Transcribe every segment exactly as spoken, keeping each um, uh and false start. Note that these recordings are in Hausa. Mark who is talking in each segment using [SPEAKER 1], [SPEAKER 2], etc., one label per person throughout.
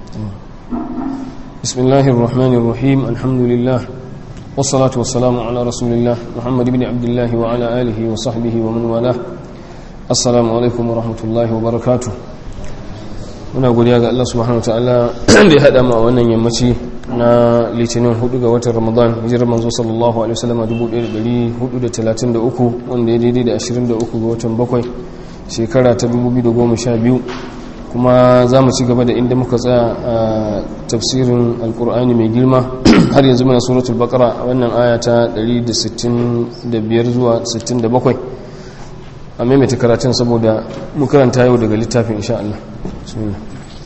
[SPEAKER 1] bismillahir rahmanir rahim alhamdulillah wassalatu wassalamu ala rasulillah muhammad ibn abdullah wa ala alihi wa sahbihi wa man wala. Assalamu alaikum wa rahmatullahi wa barakatuh. Muna godiya ga Allah subhanahu wa ta'ala da ya hada mu a wannan yammaci na litinin hudu ga watan Ramadan, hijirar manzo sallallahu alaihi wasallam dubu ɗaya da ɗari hudu da talatin da uku, wanda ya daidai da ashirin da uku ga watan bakwai shekara ta dubu biyu da goma sha biyu. Kuma za mu ci gaba da inda muka tsaya a tafsirin alkur'ani mai girma. Har yanzu muna suratul baqara a wannan aya ta ɗari da sittin da biyar zuwa sittin da bakwai. A maimaita karatun saboda mu karanta yau daga littafin insha Allah. Bismillah.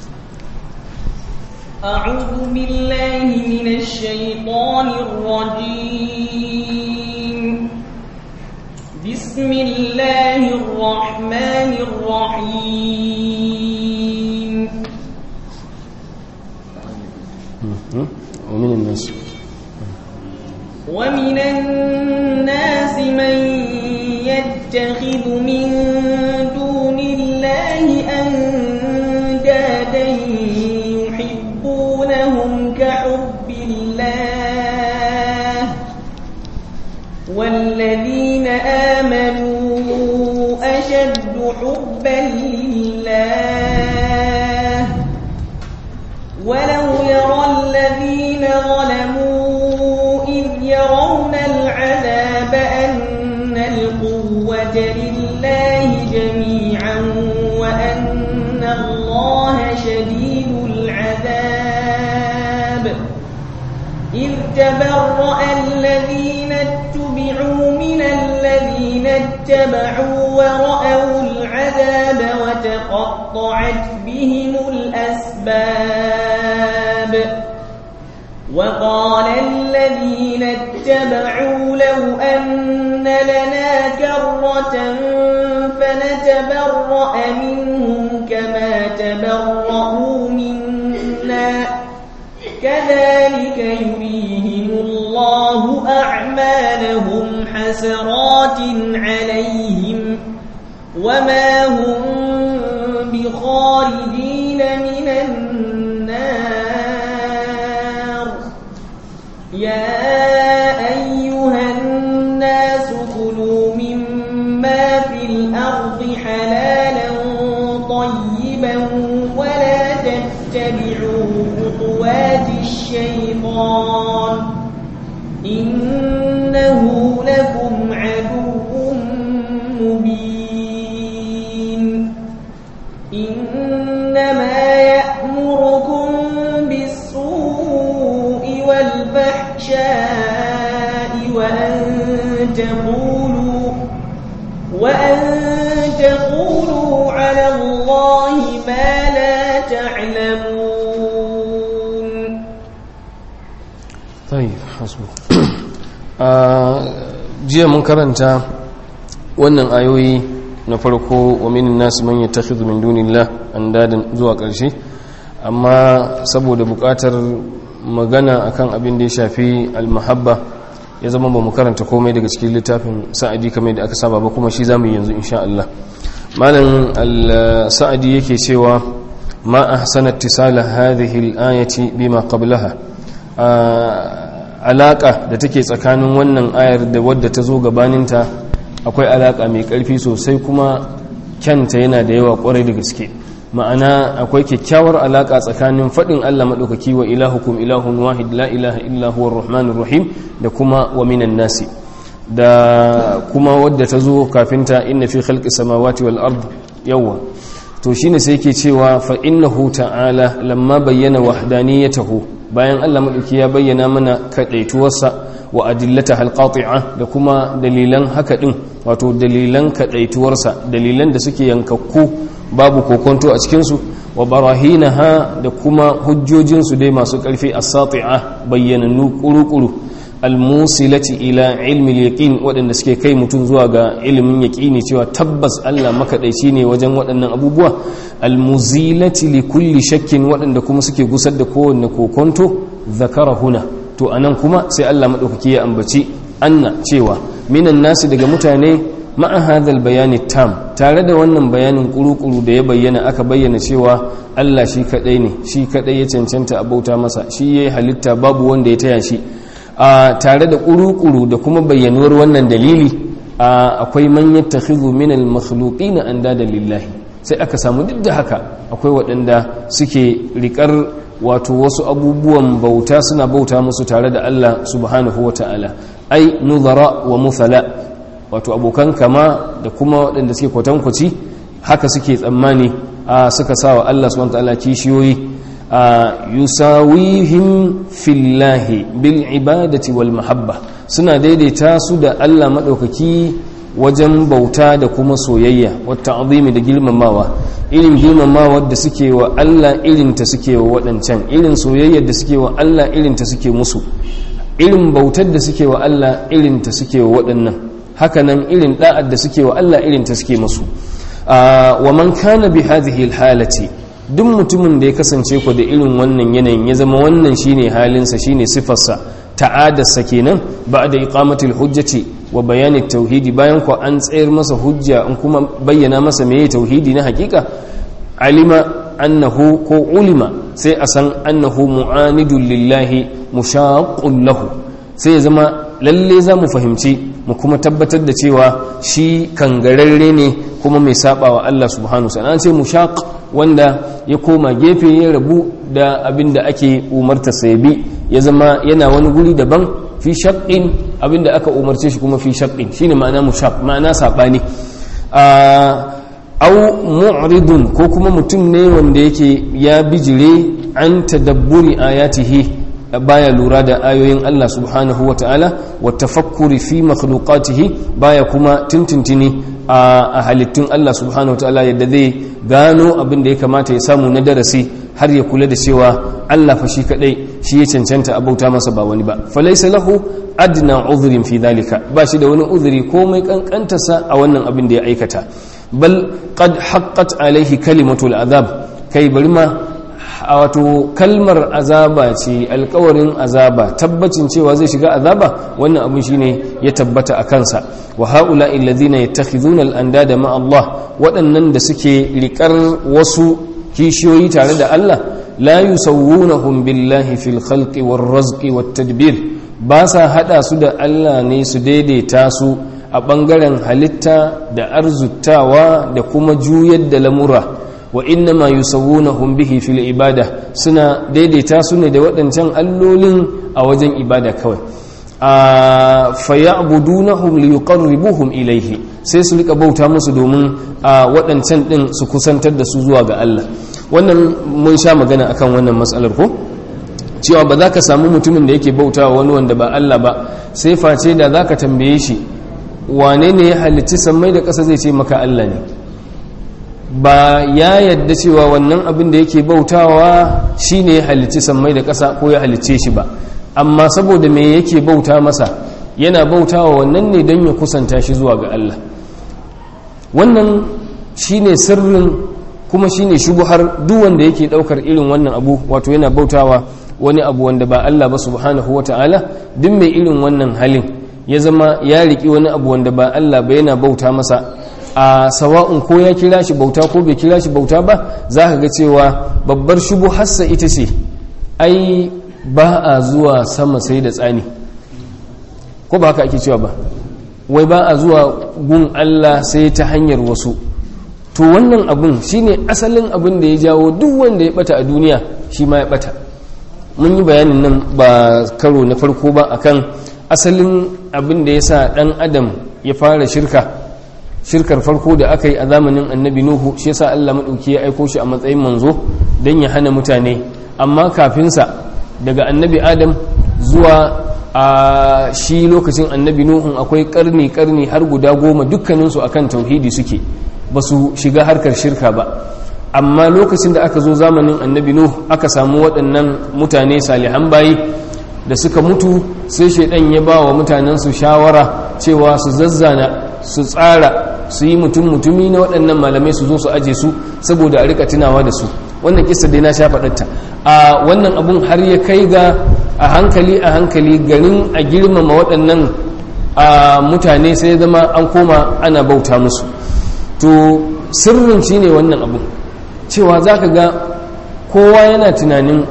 [SPEAKER 2] أعوذ بالله من الشيطان الرجيم. بسم الله الرحمن الرحيم.
[SPEAKER 1] ومن الناس
[SPEAKER 2] ومن الناس من يتخذ من دون الله أندادا يحبونهم كحب الله والذين آمنوا أشد حبا لله ولو يرى الذين ظلموا إذ يرون العذاب أن القوة لله جميعا وأن الله شديد العذاب إذ تبرأ الذين اتبعوا من الذين اتبعوا ورأوا العذاب وتقطعت بهم الأسباب وقال الذين اتبعوا لو أن لنا كرة فنتبرأ منهم كما تبرأوا منا كذلك يريهم الله أعمالهم حسرات عليهم وما هم بخارجين من النار يا أيها الناس كلوا مما في الأرض حلالا طيبا ولا تتبعوا خطوات الشيطان إنه لكم عدو مبين إنما يأمركم بالسوء والفحشاء وأن تقولوا وأن تقولوا على الله ما لا تعلمون.
[SPEAKER 1] طيب حسبك. jiya mun karanta wannan ayoyi na farko wa minin nasu man yattakhidhu min dunillah andadan zuwa ƙarshe, amma saboda buƙatar magana akan abin da ya shafi almahabba ya zama ba mu karanta komai daga cikin littafin sa'adi kamar da aka saba ba, kuma shi zamu yi yanzu insha Allah. malam al-sa'adi yake cewa ma ahsana ittisala hadhihi al-ayati bima qablaha, alaka da take tsakanin wannan ayar da wadda ta zo gabaninta akwai alaka mai karfi sosai, kuma kyanta yana da yawa kwarai da gaske. ma'ana akwai kyakkyawar alaka tsakanin fadin Allah madaukaki wa ilahukum ilahun wahid la ilaha illa huwa arrahmanur rahim da kuma wa minan nasi, da kuma wadda ta zo kafinta inna fi khalqi samawati wal ard yawa. to shine sai yake cewa fa innahu ta'ala lamma bayyana wahdaniyatahu, bayan Allah madauki ya bayyana mana kadaituwarsa wa adillata halqati'a da kuma dalilan haka din, wato dalilan kadaituwarsa, dalilan da suke yankakku babu kokonto a cikin su, wa barahinaha da kuma hujjojin su dai masu karfi as-sati'a bayyananu quru-quru, al-musilati ila ilmi al-yaqin, wadanda suke kai mutun zuwa ga ilimin yaqini cewa tabbas Allah makadaici ne wajen waɗannan abubuwa, al-muzilati li kulli shakkin, wadanda kuma suke gusar da kowanne kokonto. zakara huna, to anan kuma sai Allah madaukaki ya ambaci anna cewa minan nasi daga mutane ma'a hadhal bayani tam, tare da wannan bayanin kuru-kuru da ya bayyana, aka bayyana cewa Allah shi kadai ne, shi kadai ya cancanta a bauta masa, shi yayi halitta babu wanda ya taya shi, a tare da kuru-kuru da kuma bayyanuwar wannan dalili, akwai man yattakhidhu min al-makhluqina andada lillahi, sai aka samu duk da haka akwai waɗanda suke rikar wato wasu abubuwan bauta suna bauta musu tare da Allah subhanahu wata'ala, ai nuzara wa muthala, wato abokan kama da kuma waɗanda suke kwatankwaci haka suke tsammani a suka sawa Allah subhanahu wata'ala kishiyoyi, a yusawihim fillahi bil ibadati wal mahabba, suna daidaita su da Allah madaukaki wajen bauta da kuma soyayya, wata azimi da girmamawa, irin girmamawa da suke wa Allah irin ta suke wa waɗancan, irin soyayyar da suke wa Allah irin ta suke musu, irin bautar da suke wa Allah irin ta suke wa waɗannan, hakanan irin da'ad da suke wa Allah irin ta suke musu. Wa man kana bi hadhihi halati, duk mutumin da ya kasance ku da irin wannan yanayin, ya zama wannan shine halinsa, shine sifarsa, ta'adarsa kenan, ba'da iqamatil hujjati wa bayani tauhidi, bayan ku an tsayar masa hujja an kuma bayyana masa meye tauhidi na hakika, alima annahu ko ulima sai a san annahu mu'anidun lillahi mushaqqun lahu, sai ya zama lalle za mu fahimci mu kuma tabbatar da cewa shi kangararre ne kuma mai saba wa Allah subhanahu wa ta'ala. An ce mushaq wanda ya koma gefe ya rabu da abin da ake umarta sai bi, ya zama yana wani guri daban, fi shaqqin abinda aka umarce shi kuma fi shaqqin, shine ma'ana mushaq, ma'ana sabani. Au mu'ridun, ko kuma mutum ne wanda yake ya bijire an tadabburi ayatihi, baya lura da ayoyin Allah subhanahu wa ta'ala, wa tafakkuri fi makhluqatihi, baya kuma tintintini a halittun Allah subhanahu wa ta'ala, yadda zai gano abin da ya kamata ya samu na darasi, har ya kula da cewa Allah fa shi kadai shi ya cancanta abauta masa ba wani ba. Falaysa lahu adna udhrin fi dhalika, ba shi da wani udhri komai kankantarsa a wannan abin da ya aikata. Bal qad haqqat alaihi kalimatul azab, kai bari ma wato kalmar azaba ce, alkawarin azaba, tabbacin cewa zai shiga azaba, wannan abin shine ya tabbata a kansa. Wa haula alladhina yattakhidhuna al-andada ma Allah, waɗannan da suke rikar wasu kishiyoyi tare da Allah, la yusawwunahum billahi fil khalqi war razqi wat tadbir, ba sa hada su da Allah ne su daidaita su a bangaren halitta da arzutawa da kuma juyar da lamura. Wa inna ma yusawwunahum bihi fil ibada, suna daidaita su ne da waɗancan allolin a wajen ibada kawai. a fayabudunahum liyuqarribuhum ilayhi, sai su rika bauta musu domin a waɗancan din su kusantar da su zuwa ga Allah. Wannan mun sha magana akan wannan matsalar ko, cewa ba za ka samu mutumin da yake bautawa wani wanda ba Allah ba, sai face da za ka tambaye shi wane ne ya halicci sammai da ƙasa, zai ce maka Allah ne. Ba ya yadda cewa wannan abin da yake bautawa shi ne ya halicci sammai da ƙasa ko ya halicce shi ba, amma saboda me yake bauta masa, yana bautawa wannan ne don ya kusanta shi zuwa ga Allah. Wannan shi ne sirrin kuma shi ne shubuhar duk wanda yake ɗaukar irin wannan abu, wato yana bautawa wani abu wanda ba Allah ba subhanahu wa ta'ala. Duk mai irin wannan halin ya zama ya riƙi wani abu wanda ba Allah ba yana bauta masa, a sawa'un ko ya kira shi bauta ko bai kira shi bauta ba, za ka ga cewa babbar shubuharsa ita ce ai ba a zuwa sama sai da tsani, ko ba haka ake cewa ba, wai ba a zuwa gun Allah sai ta hanyar wasu. To wannan abun shine asalin abin da ya jawo duk wanda ya bata a duniya shi ma ya bata. Mun yi bayanin nan ba karo na farko ba akan asalin abin da ya sa ɗan adam ya fara shirka. Shirkar farko da aka yi a zamanin annabi Nuhu, shi yasa Allah maɗauki ya aiko shi a matsayin manzo don ya hana mutane. Amma kafinsa daga annabi Adam zuwa a shi lokacin annabi Nuhu akwai karni karni har guda goma, dukkaninsu akan tauhidi suke, ba su shiga harkar shirka ba. Amma lokacin da aka zo zamanin annabi Nuhu aka samu waɗannan mutane salihan bayi da suka mutu, sai shaidan ya ba wa mutanensu shawara cewa su zazzana, su tsara, su yi mutum mutumi na waɗannan malamai su zo su aje su saboda a rika tunawa da su. Wannan kissa dai na sha faɗarta. A wannan abun har ya kai ga a hankali a hankali garin a girmama waɗannan a mutane sai zama an koma ana bauta musu. To sirrin shine wannan abu cewa zaka ga kowa yana tunanin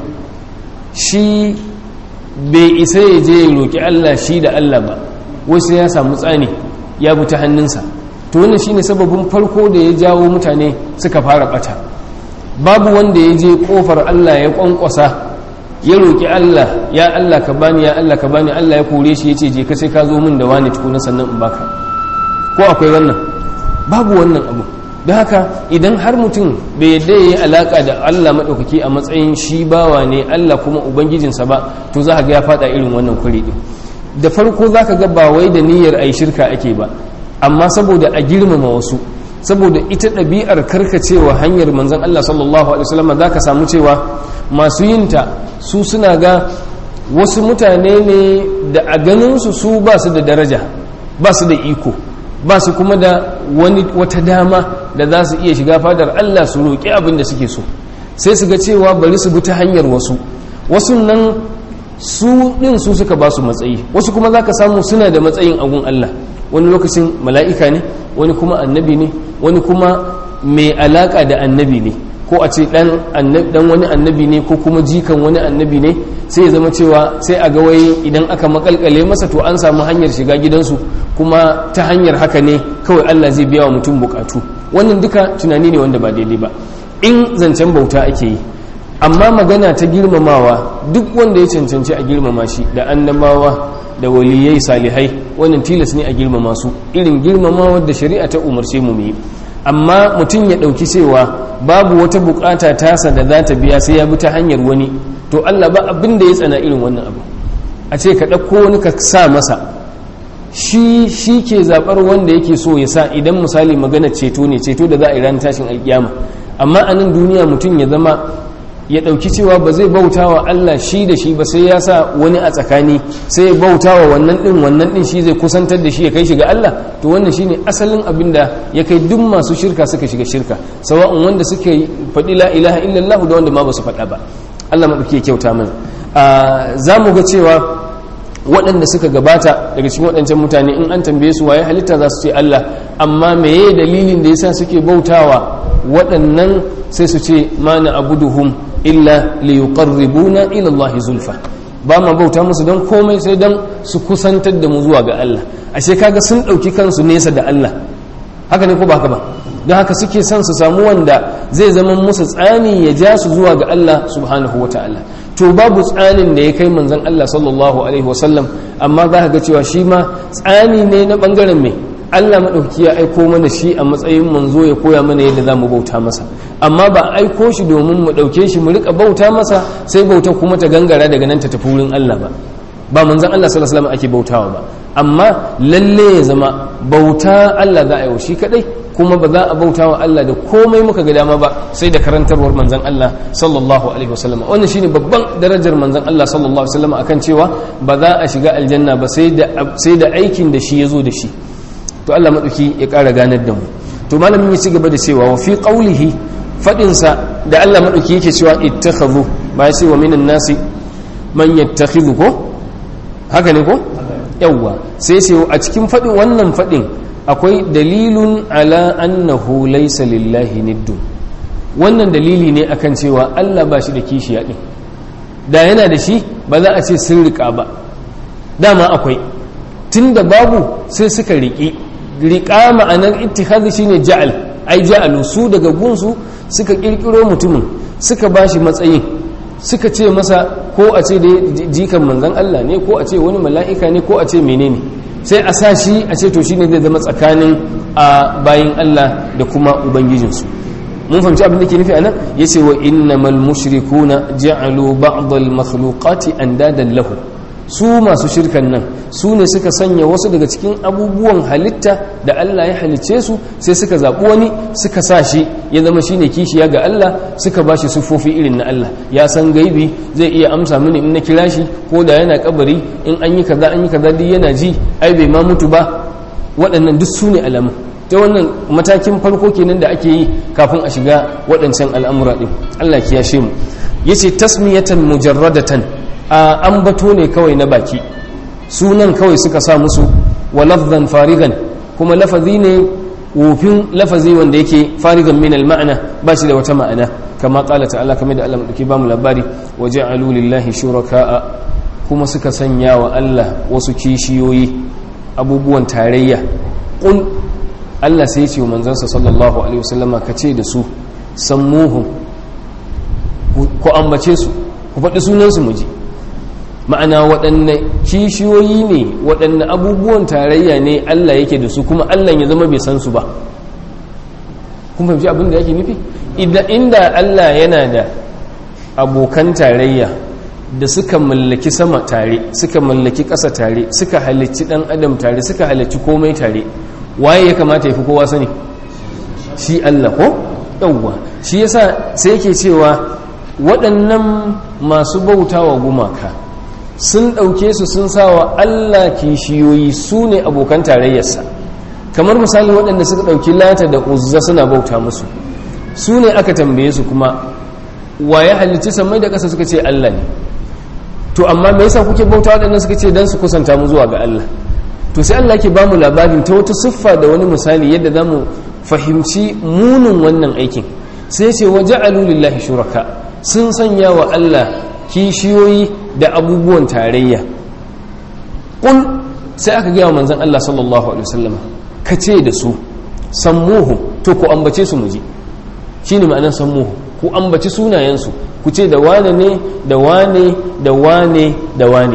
[SPEAKER 1] shi bai isa ya je ya roki Allah shi da Allah ba, wasu ya samu tsani ya bi ta hannunsa. To wannan shine sababin farko da ya jawo mutane suka fara bata. Babu wanda ya je kofar Allah ya kwankwasa ya roki Allah, ya Allah ka bani, ya Allah ka bani, Allah ya kore shi yace je ka sai ka zo min da wani tukuna sannan in baka. Ko akwai wannan? Babu wannan abu. Don haka idan har mutum bai yadda ya yi alaka da Allah maɗaukaki a matsayin shi bawa ne Allah kuma ubangijinsa ba, to za ka ga ya fada irin wannan kuri ɗin. Da farko za ka ga ba wai da niyyar a yi shirka ake ba, amma saboda a girmama wasu, saboda ita ɗabi'ar karkacewa hanyar manzon Allah sallallahu alaihi wasallam za ka samu cewa masu yinta su suna ga wasu mutane ne da a ganinsu su ba su da daraja, ba su da iko, ba su kuma da wani wata dama da za su iya shiga fadar Allah su roƙi abin da suke so, sai su ga cewa bari su bi ta hanyar wasu. Wasu nan su ɗin su suka ba su matsayi, wasu kuma za ka samu suna da matsayin agun Allah. Wani lokacin mala'ika ne, wani kuma annabi ne, wani kuma mai alaƙa da annabi ne, ko a ce ɗan wani annabi ne ko kuma jikan wani annabi ne, sai ya zama cewa sai a ga wai idan aka makalkale masa to an samu hanyar shiga gidansu, kuma ta hanyar haka ne kawai Allah zai biya wa mutum bukatu. Wannan duka tunani ne wanda ba daidai ba in zancen bauta ake yi. Amma magana ta girmamawa, duk wanda ya cancanci a girmama shi, da annabawa da waliyai salihai, wannan tilas ne a girmama su irin girmamawa da shari'a ta umarce mu yi. Amma mutum ya ɗauki cewa babu wata bukata tasa da za ta biya sai ya bi ta hanyar wani, to Allah ba abin da ya tsana irin wannan abu. A ce ka ɗauko wani ka sa masa, shi shi ke zaɓar wanda yake so ya sa, idan misali magana ceto ne, ceto da za a yi ran tashin alƙiyama. Amma a nan duniya mutum ya zama ya ɗauki cewa ba zai bauta wa Allah shi da shi ba sai ya sa wani a tsakani, sai ya bauta wa wannan ɗin, wannan ɗin shi zai kusantar da shi ya kai shi ga Allah. To wannan shine asalin abin da ya kai duk masu shirka suka shiga shirka, sawa'un wanda suka faɗi la ilaha illallah da wanda ma ba su faɗa ba. Allah maɗauki ya kyauta mana. Za mu ga cewa waɗanda suka gabata daga cikin waɗancan mutane in an tambaye su waye halitta za su ce Allah, amma meye dalilin da yasa suke bautawa waɗannan, sai su ce ma na abuduhum illa li yuqarribuna ila Allah zulfa, ba ma bauta musu don komai sai don su kusantar da mu zuwa ga Allah. Ashe kaga sun ɗauki kansu nesa da Allah, haka ne ko ba haka ba? Don haka suke son su samu wanda zai zama musu tsani ya ja su zuwa ga Allah subhanahu wa ta'ala. To babu tsanin da ya kai manzon Allah sallallahu alaihi wasallam, amma za ka ga cewa shi ma tsani ne na bangaren mai Allah maɗauki ya aiko mana shi a matsayin manzo ya koya mana yadda za mu bauta masa, amma ba aiko shi domin mu ɗauke shi mu riƙa bauta masa sai bauta kuma ta gangara daga nan ta tafi wurin Allah ba. Ba manzon Allah sallallahu alaihi wasallam ake bautawa ba, amma lalle ya zama bauta Allah za a yi wa shi kadai, kuma ba za a bauta wa Allah da komai muka ga dama ba sai da karantarwar manzon Allah sallallahu alaihi wasallam. Wannan shine babban darajar manzon Allah sallallahu alaihi wasallam akan cewa ba za a shiga aljanna ba sai da sai da aikin da shi yazo da shi. To Allah madauki ya ƙara ganar da mu. To malamin ya ci gaba da cewa wa fi qawlihi, fadin sa da Allah madauki yake cewa ittakhadhu, ba ya ce wa minan nasi man yattakhidhu, ko haka ne ko yawwa, sai sai a cikin fadin wannan fadin akwai dalilun ala annahu laysa lillahi niddun. Wannan dalili ne akan cewa Allah ba shi da kishiya din, da yana da shi ba za a ce sun rika ba, dama akwai, tunda babu sai suka riki. Rika ma'anar ittikhadhi shine ja'al, ai ja'alu, su daga gunsu suka kirkiro mutumin, suka bashi matsayin, suka ce masa ko a ce da jikan manzon Allah ne, ko a ce wani mala'ika ne, ko a ce menene, sai a sa shi a ce to shine zai zama tsakanin a bayin Allah da kuma ubangijinsu. Mun fahimci abin da ke nufi anan, yace wa innamal mushrikuna ja'alu ba'd al-makhluqati andadan lahu. Su masu shirkan nan su ne suka sanya wasu daga cikin abubuwan halitta da Allah ya halicce su, sai suka zaɓi wani suka sa shi ya zama shine kishiya ga Allah, suka ba shi siffofi irin na Allah. Ya san gaibi, zai iya amsa mini in na kira shi, ko da yana kabari in an yi kaza an yi kaza duk yana ji, ai bai ma mutu ba. Waɗannan duk su ne alamu. Ta wannan matakin farko kenan da ake yi kafin a shiga waɗancan al'amura ɗin. Allah ya kiyashe mu. Yace tasmiyatan mujarradatan, a ambato ne kawai na baki, sunan kawai suka sa musu wa lafzan farigan kuma lafazi ne wufin lafazi wanda yake farigan min al-ma'na ba shi da wata ma'ana kama qala ta'ala kamar da Allah madauki ba mu labari wa ja'alu lillahi shuraka'a kuma suka sanya wa Allah wasu kishiyoyi abubuwan tarayya qul Allah sai ya ce wa manzansa sallallahu alaihi wasallama kace da su sammuhum ku ambace su ku faɗi sunansu mu ji ma'ana waɗanne kishiyoyi ne waɗanne abubuwan tarayya ne Allah yake da su kuma Allah ya zama bai san su ba kun fahimci abin da yake nufi idan inda Allah yana da abokan tarayya da suka mallaki sama tare suka mallaki ƙasa tare suka halicci ɗan adam tare suka halicci komai tare waye ya kamata ya fi kowa sani shi Allah ko yawwa shi yasa sai yake cewa waɗannan masu bautawa gumaka sun ɗauke su sun sawa Allah kishiyoyi su ne abokan tarayyarsa kamar misali waɗanda suka ɗauki lata da uzza suna bauta musu su ne aka tambaye su kuma waye halicci samai da ƙasa suka ce Allah ne to amma me yasa kuke bauta waɗannan suka ce dan su kusanta mu zuwa ga Allah to sai Allah yake ba mu labarin ta wata siffa da wani misali yadda za mu fahimci munin wannan aikin sai ce wa ja'alu lillahi shuraka sun sanya wa Allah kishiyoyi da abubuwan tarayya ƙul sai aka gaya wa manzan Allah sallallahu alaihi wasallam ka ce da su sammuhu to ku ambace su muji shi ne ma'anar sammuhu ku ambaci sunayensu ku ce da wane ne da wane da wane da wane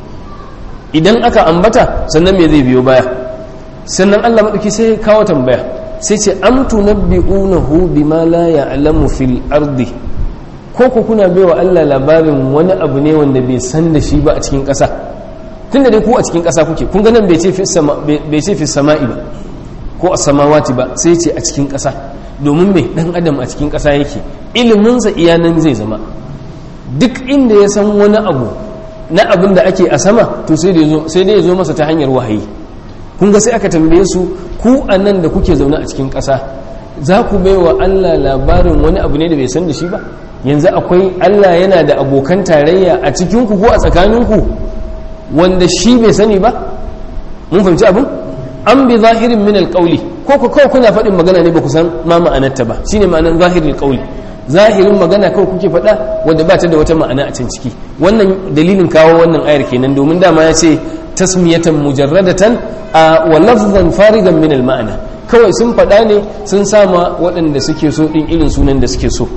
[SPEAKER 1] idan aka ambata sannan me zai biyo baya sannan Allah maɗauki sai kawo tambaya sai ce am tunabbi'unahu bima la ya'lamu fil ardi ko ku kuna baiwa Allah labarin wani abu ne wanda bai san da shi ba a cikin ƙasa tunda dai ku a cikin ƙasa kuke kun ga nan bai ce fi sama bai ce fi sama'i ba ko a samawati ba sai ce a cikin ƙasa domin me dan adam a cikin ƙasa yake ilimin sa iyanan zai zama duk inda ya san wani abu na abin da ake a sama to sai dai sai dai ya zo masa ta hanyar wahayi kun ga sai aka tambaye su ku anan da kuke zaune a cikin ƙasa za ku baiwa Allah labarin wani abu ne da bai san da shi ba yanzu akwai Allah yana da abokan tarayya a cikinku ko a tsakaninku wanda shi bai sani ba mun fahimci abin an bi zahirin min alqawli ko ko kawai kuna faɗin magana ne ba ku san ma ma'anarta ba shine ma'anar zahirin qawli zahirin magana kawai kuke faɗa wanda ba ta da wata ma'ana a can ciki wannan dalilin kawo wannan ayar kenan domin dama ya ce tasmiyatan mujarradatan wa lafzan farigan min al-ma'ana kawai sun faɗa ne sun sama waɗanda suke so ɗin irin sunan da suke so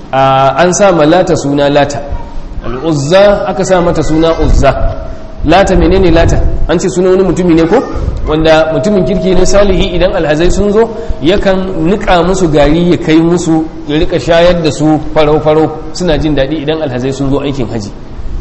[SPEAKER 1] an sama lata suna lata al'uzza aka sa mata suna uzza lata menene lata an ce suna wani mutumi ne ko wanda mutumin kirki ne salihi idan alhazai sun zo yakan nika musu gari ya kai musu ya rika shayar da su farau-farau suna jin daɗi idan alhazai sun zo aikin haji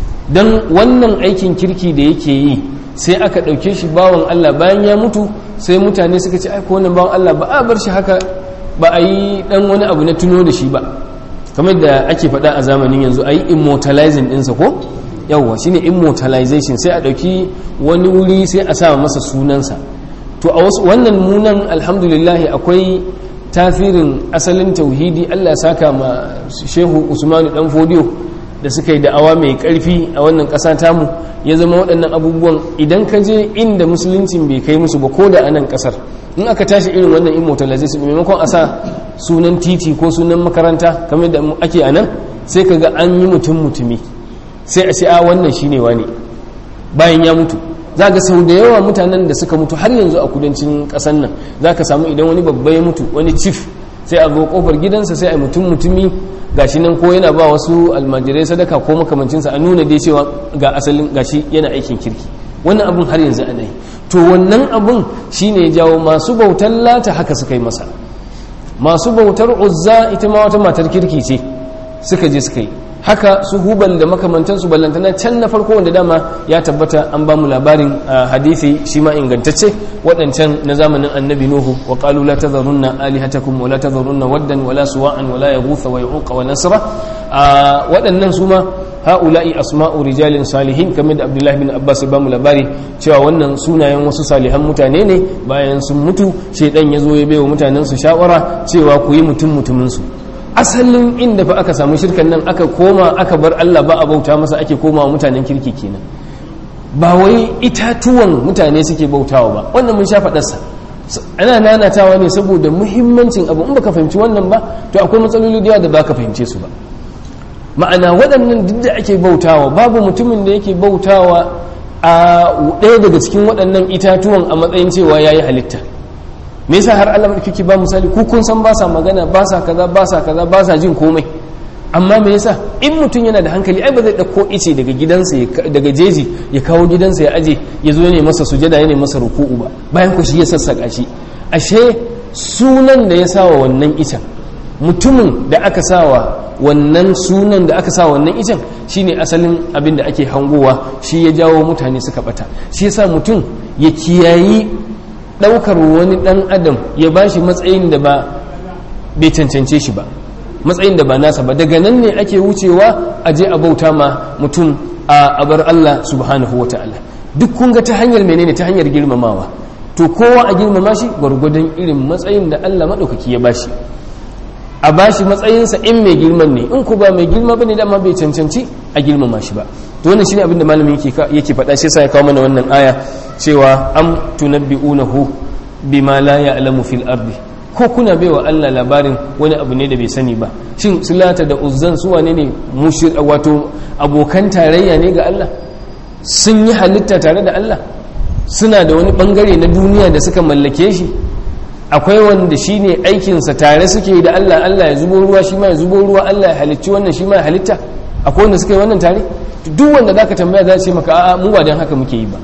[SPEAKER 1] don wannan aikin kirki da yake yi sai aka ɗauke shi bawan Allah bayan ya mutu sai mutane suka ce aiko wannan bawan Allah ba a bar shi haka ba a yi ɗan wani abu na tuno da shi ba kamar da ake faɗa a zamanin yanzu a yi immortalizing ɗinsa ko yawwa shi ne immortalization sai a ɗauki wani wuri sai a sa masa sunansa to a wasu wannan munan alhamdulillahi akwai tasirin asalin tauhidi Allah ya saka ma shehu usmanu dan fodiyo da suka yi da'awa mai ƙarfi a wannan ƙasa tamu ya zama waɗannan abubuwan idan ka je inda musuluncin bai kai musu ba ko da a nan ƙasar in aka tashi irin wannan immortalization maimakon a sa sunan titi ko sunan makaranta kamar da ake a nan sai ka ga an yi mutum mutumi sai a ce a wannan shi ne wani bayan ya mutu za ga sau da yawa mutanen da suka mutu har yanzu a kudancin ƙasar nan za ka samu idan wani babba ya mutu wani chief sai a zo kofar gidansa sai a yi mutum mutumi gashi nan ko yana ba wasu almajirai sadaka ko makamancinsa a nuna dai cewa ga asalin gashi yana aikin kirki wannan abun har yanzu ana yi to wannan abun shine ya jawo masu bautar lata haka suka yi masa masu bautar uzza ita ma wata matar kirki ce suka je suka yi haka su hubal da makamantansu ballantana can na farko wanda dama ya tabbata an ba mu labarin hadisi shi ma ingantacce waɗancan na zamanin annabi nuhu wa qalu la tadharunna alihatakum wa la tadharunna waddan wa la suwa'an wa la yaghutha wa yu'uqa wa nasra waɗannan su ma ha'ula'i asma'u rijalin salihin kamar da abdullahi bin abbas ya ba mu labari cewa wannan sunayen wasu salihan mutane ne bayan sun mutu shedan ya zo ya bai wa mutanen su shawara cewa ku yi mutum mutumin su asalin inda fa aka samu shirkan nan aka koma aka bar Allah ba a bauta masa ake koma wa mutanen kirki kenan ba wai itatuwan mutane suke bautawa ba. Wannan mun sha faɗarsa, ana nanatawa ne saboda muhimmancin abu. In baka fahimci wannan ba to akwai matsaloli da yawa da baka fahimce su ba. Ma'ana waɗannan duk da ake bautawa, babu mutumin da yake bautawa a ɗaya daga cikin waɗannan itatuwan a matsayin cewa yayi halitta. Me yasa har Allah madauki ba misali, ku kun san ba sa magana, ba sa kaza, ba sa kaza, ba sa jin komai, amma me yasa in mutum yana da hankali ai ba zai dauko ice daga gidansa daga jeji ya kawo gidansa ya aje ya zo ne masa sujada ya ne masa ruku'u ba, bayan ku shi ya sassaka shi. Ashe sunan da ya sawa wannan icen, mutumin da aka sawa wannan sunan da aka sawa wannan icen shine asalin abin da ake hangowa, shi ya jawo mutane suka bata. Shi yasa mutum ya kiyayi daukar wani dan adam ya bashi matsayin da ba bai cancance shi ba, matsayin da ba nasa ba. Daga nan ne ake wucewa a je a bauta ma mutum a bar Allah subhanahu wata'ala. Duk kun ga ta hanyar menene? Ta hanyar girmamawa. To kowa a girmama shi gwargwadon irin matsayin da Allah madaukaki ya bashi, a bashi matsayinsa in mai girman ne, in ku ba mai girma bane dama bai cancanci a girmama shi ba. To wannan shine abin da malamin yake yake faɗa, shi yasa ya kawo mana wannan aya cewa am tunabbi'unahu bima la ya'lamu fil ardi, ko kuna baiwa Allah labarin wani abu ne da bai sani ba. Shin sulata da uzzan su wane ne? Mushir, wato abokan tarayya ne ga Allah? Sun yi halitta tare da Allah? Suna da wani bangare na duniya da suka mallake shi? Akwai wanda shi ne aikinsa tare suke da Allah, Allah ya zubo ruwa shi ma ya zubo ruwa, Allah ya halicci wannan shi ma ya halitta? Akwai wanda suka yi wannan tare? Duk wanda za ka tambaya za ce maka a'a mu ba don haka muke yi ba.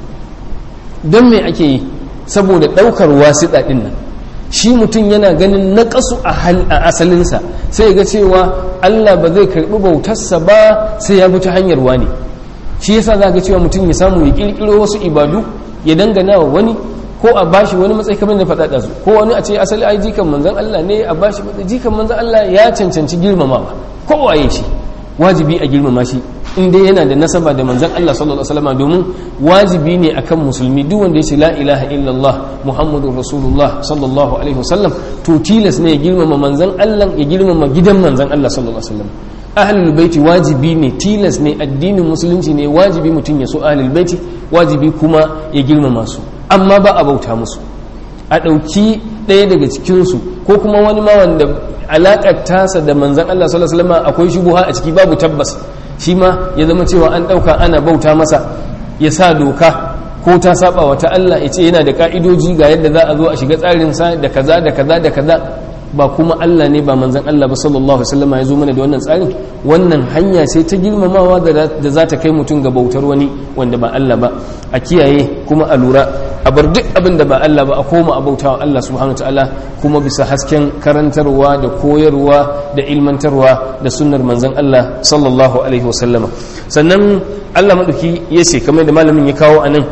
[SPEAKER 1] Don me ake yi? Saboda ɗaukar wasiɗa ɗin nan. Shi mutum yana ganin naƙasu a asalinsa, sai ga cewa Allah ba zai karɓi bautarsa ba sai ya bi ta hanyar wani. Shi yasa za ga cewa mutum ya samu ya ƙirƙiro wasu ibadu ya dangana wa wani, ko a bashi wani matsayi kamar da faɗaɗa su, ko wani a ce asali ai jikan manzan Allah ne, a bashi matsayi. Jikan manzan Allah ya cancanci girmamawa, ko waye shi wajibi a girmama shi in dai yana da nasaba da manzan Allah sallallahu alaihi wasallam, domin wajibi ne akan musulmi duk wanda ya ce la ilaha illallah muhammadur rasulullah sallallahu alaihi wasallam to tilas ne ya girmama manzan Allah, ya girmama gidan manzan Allah sallallahu alaihi wasallam. Ahlul baiti wajibi ne, tilas ne, addinin musulunci ne, wajibi mutum ya so ahlul baiti, wajibi kuma ya girmama su, amma ba a bauta musu. A ɗauki ɗaya daga cikinsu ko kuma wani ma wanda alaƙar tasa da manzan Allah sallallahu alaihi wasallam akwai shubuha a ciki, babu tabbas, shi ma ya zama cewa an ɗauka ana bauta masa, ya sa doka ko ta saba wa ta Allah, ya ce yana da ka'idoji ga yadda za a zo a shiga tsarinsa da kaza da kaza da kaza, ba kuma Allah ne ba manzan Allah ba sallallahu alaihi wasallam ya zo mana da wannan tsarin. Wannan hanya ce ta girmamawa da za ta kai mutum ga bautar wani wanda ba Allah ba. A kiyaye kuma a lura, a bar duk abin da ba Allah ba, a koma a bautawa Allah subhanahu wataala, kuma bisa hasken karantarwa da koyarwa da ilmantarwa da sunnar manzan Allah sallallahu alaihi wasallam. Sannan Allah madauki yace kamar da malamin ya kawo anan,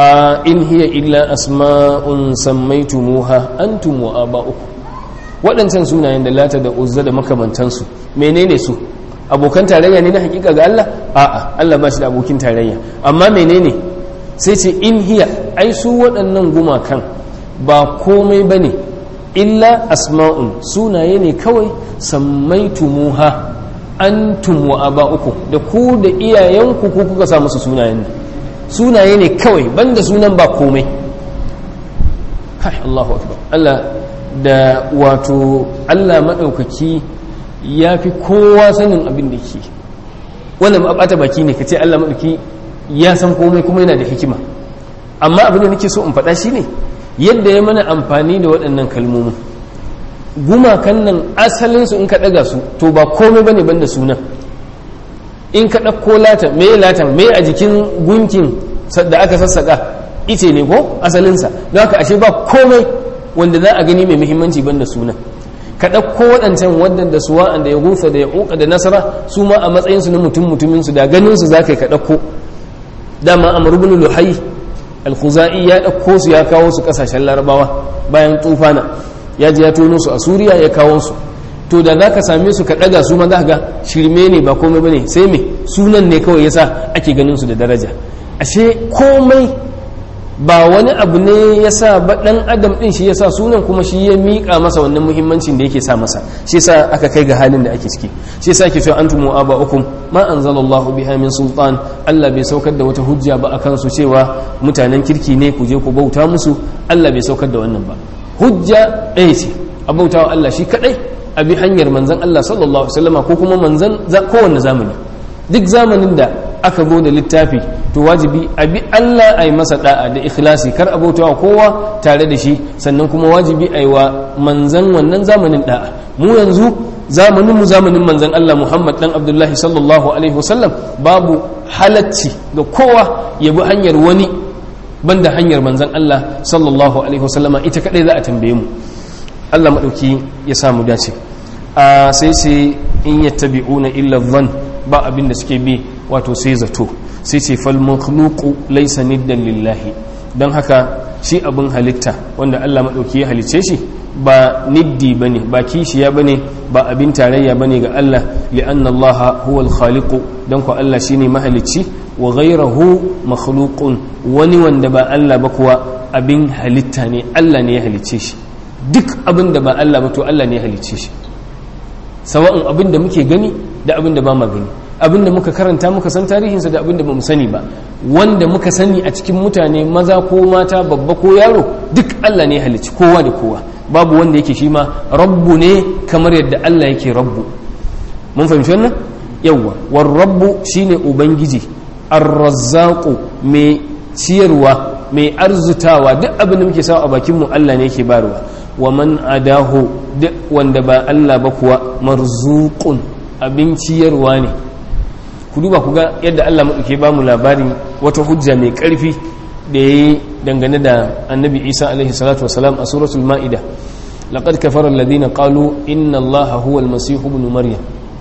[SPEAKER 1] in hiya illa asma'un sammaytumuha antum wa aba'ukum. Waɗancan sunayen da Lata da Uzza da makamantansu menene su? Abokan tarayya ne na hakika ga Allah? A'a, Allah ba shi da abokin tarayya. Amma menene? Sai ce in hiya, ai su waɗannan gumakan ba komai bane illa asma'un, sunaye ne kawai sammaitumuha antum wa aba'ukum, da ku da iyayenku ku kuka sa musu sunayen nan. Sunaye ne kawai, banda sunan ba komai. Kai, Allahu akbar. Allah da wato Allah maɗaukaki ya fi kowa sanin abin da ke. Wannan ɓata baki ne ka ce Allah maɗauki ya san komai kuma yana da hikima. Amma abin da nake so in faɗa shi ne yadda ya mana amfani da waɗannan kalmomin. Gumakan nan asalinsu in ka ɗaga su to ba komai bane banda sunan. In ka ɗauko lata, me latan me a jikin gunkin da aka sassaƙa, ice ne ko asalinsa, don haka ashe ba komai wanda za a gani mai muhimmanci banda sunan. Ka ɗauko waɗancan waɗanda suwa'an da ya gusa da ya ƙoƙa da nasara, su ma a matsayinsu na mutum mutuminsu da ganinsu za ka yi ka ɗauko. Dama Amr ibn Luhai al-Khuzai ya ɗauko su ya kawo su ƙasashen Larabawa bayan tufana, ya ji ya tono su a Suriya ya kawo su. To da za ka same su ka ɗaga su ma za ga shirme ne ba komai bane, sai me sunan ne kawai yasa ake ganin su da daraja. Ashe komai ba wani abu ne ya sa ba ɗan adam ɗin shi ya sa sunan kuma shi ya miƙa masa wannan muhimmancin da yake sa masa shi yasa aka kai ga halin da ake ciki shi yasa ake cewa antum aba'ukum ma anzalallahu biha min sultan Allah bai saukar da wata hujja ba akan su cewa mutanen kirki ne ku je ku bauta musu Allah bai saukar da wannan ba hujja ɗaya ce a bautawa Allah shi kadai a bi hanyar manzon Allah sallallahu alaihi wasallama ko kuma manzon kowanne zamani duk zamanin da aka zo da littafi to wajibi a bi Allah a yi masa da'a da ikhlasi kar a bautawa kowa tare da shi sannan kuma wajibi a yi wa manzan wannan zamanin da'a mu yanzu zamanin mu zamanin manzan Allah Muhammad dan Abdullahi sallallahu alaihi wasallam babu halacci ga kowa ya bi hanyar wani banda hanyar manzan Allah sallallahu alaihi wasallama ita kadai za a tambaye mu Allah madauki ya samu dace a sai sai in yattabi'una illa dhann ba abin da suke bi wato sai zato sai ce fal makhluqu laysa niddan lillahi dan haka shi abin halitta wanda Allah madauki ya halice shi ba niddi bane ba kishiya bane ba abin tarayya bane ga Allah li'anna Allah huwal khaliqu dan ko Allah shine mahalicci wa ghayruhu makhluqun wani wanda ba Allah ba kuwa abin halitta ne Allah ne ya halice shi duk abin da ba Allah ba to Allah ne ya halice shi sawa'un abin da muke gani da abin da ba ma gani abin da muka karanta muka san tarihinsa da abin da ba mu sani ba wanda muka sani a cikin mutane maza ko mata babba ko yaro duk Allah ne halicci kowa da kowa babu wanda yake shi ma rabbu ne kamar yadda Allah yake rabbu mun fahimci wannan yawwa war rabbu shine ubangiji ar-razzaqu mai ciyarwa mai arzutawa duk abin da muke sawa a bakin mu Allah ne yake barwa wa man adahu duk wanda ba Allah ba kuwa marzuqun abin ciyarwa ne ku duba ku ga yadda Allah maɗauke ba mu labarin wata hujja mai ƙarfi da ya yi dangane da annabi isa alaihi salatu wasalam a suratul ma'ida laqad kafara alladhina qalu inna allaha huwa almasih ibn maryam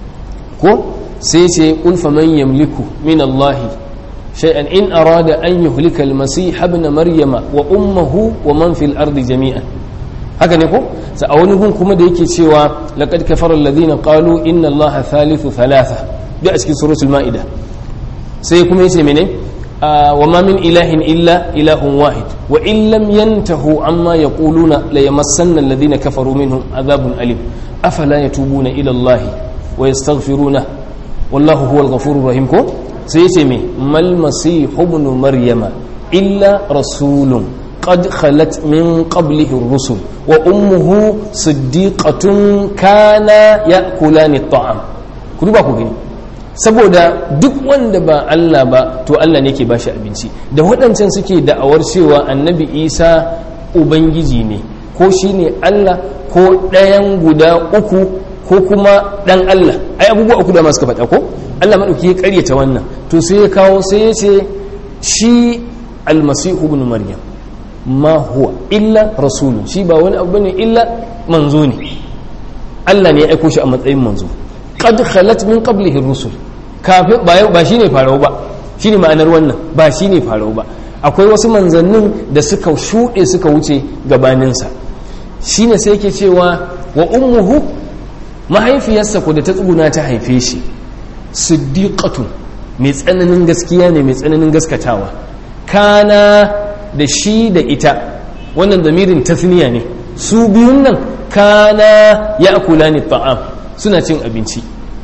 [SPEAKER 1] ko sai ce qul faman yamliku min allahi shay'an in arada an yuhlika almasih ibn maryama wa ummuhu wa man fil ardi jami'an haka ne ko sa a wani gun kuma da yake cewa laqad kafara alladhina qalu inna allaha thalithu thalatha da a cikin suratul ma'ida sai kuma yace mene wa ma min ilahin illa ilahun wahid wa in lam yantahu amma yaquluna la yamassanna alladhina kafaru minhum adhabun alim afala yatubuna ila allahi wa yastaghfiruna wallahu huwal ghafurur rahim ko sai yace me mal masih ibn maryama illa rasulun qad khalat min qablihi ar-rusul wa ummuhu siddiqatun kana ya'kulani at-ta'am ku duba ku gani saboda duk wanda ba Allah ba to Allah ne ke bashi abinci da waɗancan suke da'awar cewa annabi Isa ubangiji ne ko shine Allah ko ɗayan guda uku ko kuma ɗan Allah ai abubuwa uku da masu ka faɗa ko Allah maɗauki ya ƙaryata wannan to sai ya kawo sai ya ce shi almasihu ibn maryam ma huwa illa rasulun shi ba wani abu ne illa manzo ne Allah ne ya aiko shi a matsayin manzo qad khalat min qablihi ar-rusul kafin ba ba shine farau ba shine ma'anar wannan ba shine farau ba akwai wasu manzannin da suka shude suka wuce gabanin sa shine sai yake cewa wa ummuhu mahaifiyarsa ko da ta tsuguna ta haife shi siddiqatun mai tsananin gaskiya ne mai tsananin gaskatawa kana da shi da ita wannan zamirin tasniya ne su biyun nan kana ya'kulani ta'am suna cin abinci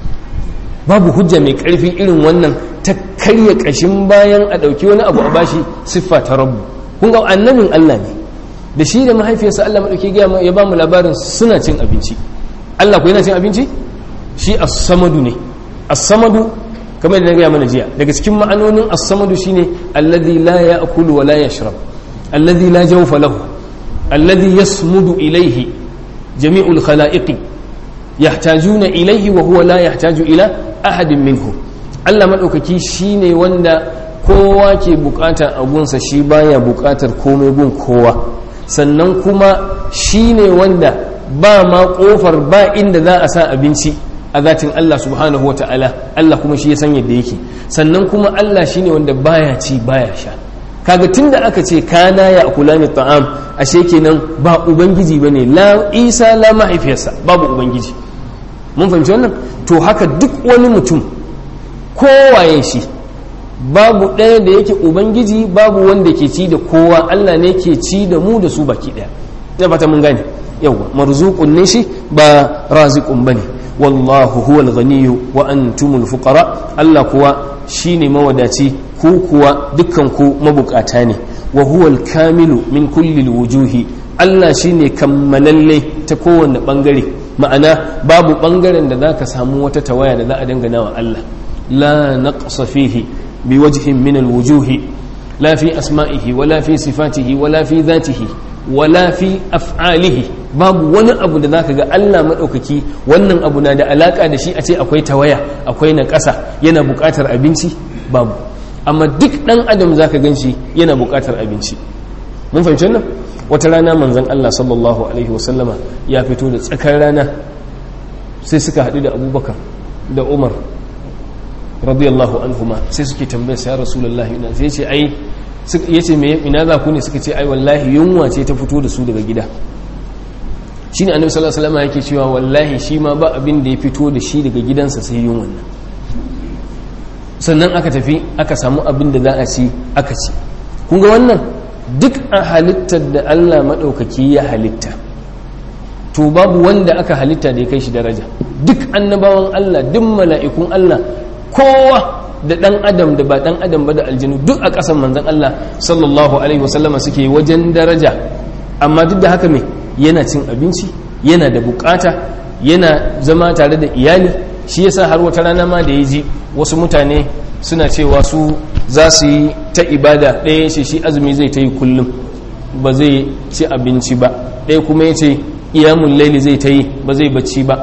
[SPEAKER 1] babu hujja mai karfi irin wannan ta karya kashin bayan a dauki wani abu a bashi siffa ta rabbu kun ga annabin Allah ne da shi da mahaifiyarsa Allah madauki ya ba mu labarin suna cin abinci Allah ko yana cin abinci shi as-samadu ne as-samadu kamar da na gaya mana jiya daga cikin ma'anonin as-samadu shine alladhi la ya'kulu wa la yashrab alladhi la jawfa lahu alladhi yasmudu ilayhi jami'ul khala'iqi yahtajuna ilayhi wa huwa la yahtaju ila ahadin minhum Allah madaukaki shine wanda kowa ke bukata a gunsa shi baya bukatar komai gun kowa sannan kuma shine wanda ba ma kofar ba inda za a sa abinci a zatin Allah subhanahu wa ta'ala Allah kuma shi ya san yadda yake sannan kuma Allah shine wanda baya ci baya sha kaga tunda aka ce kana ya akulani ta'am ashe kenan ba ubangiji bane la Isa la mahaifiyarsa babu ubangiji mun fahimci wannan to haka duk wani mutum kowaye shi babu ɗaya da yake ubangiji, babu wanda ke ci da kowa, Allah ne ke ci da mu da su baki ɗaya. na fata mun gane yawa marzuqun ne shi ba raziqun bane. wallahu huwal ghaniyyu wa antumul fuqara, Allah kuwa shine mawadaci, ku kuwa dukkan ku mabukata ne. wa huwal kamilu min kulli wujuhi, Allah shine kammalalle ta kowanne bangare, ma'ana babu bangaren da zaka samu wata tawaya da za a dangana wa Allah. la naqsa fihi biwajhin min alwujuhi, la fi asma'ihi wala fi sifatihi wala fi dhatihi wala fi af'alihi, babu wani abu da zaka ga Allah madaukaki wannan abu na da alaka da shi a ce akwai tawaya, akwai na ƙasa, yana buƙatar abinci, babu. amma duk ɗan adam zaka ganshi yana buƙatar abinci. mun fahimci wannan. wata rana manzon Allah sallallahu alaihi wasallama ya fito da tsakar rana, sai suka haɗu da Abubakar da Umar radiyallahu anhuma, sai suke tambayar sa ya rasulullahi, ina sai ce ai ya ce me ina za ku ne, suka ce ai wallahi yunwa ce ta fito da su daga gida. shi ne annabi sallallahu alaihi wasallam yake cewa wallahi shi ma ba abin da ya fito da shi daga gidansa sai yunwan nan. sannan aka tafi aka samu abin da za a ci aka ci. kun ga wannan duk a halittar da Allah maɗaukaki ya halitta, to babu wanda aka halitta da ya kai shi daraja. duk annabawan Allah, duk mala'ikun Allah, kowa da ɗan adam da ba ɗan adam ba da aljinu, duk a ƙasan manzan Allah sallallahu alaihi wasallama suke wajen daraja. amma duk da haka mai yana cin abinci, yana da bukata, yana zama tare da iyali. shi yasa har wata rana ma da ya ji wasu mutane suna cewa su za su yi ta ibada, ɗaya ce shi azumi zai ta yi kullum ba zai ci abinci ba, ɗaya kuma ya ce iyamun laili zai ta yi ba zai bacci ba.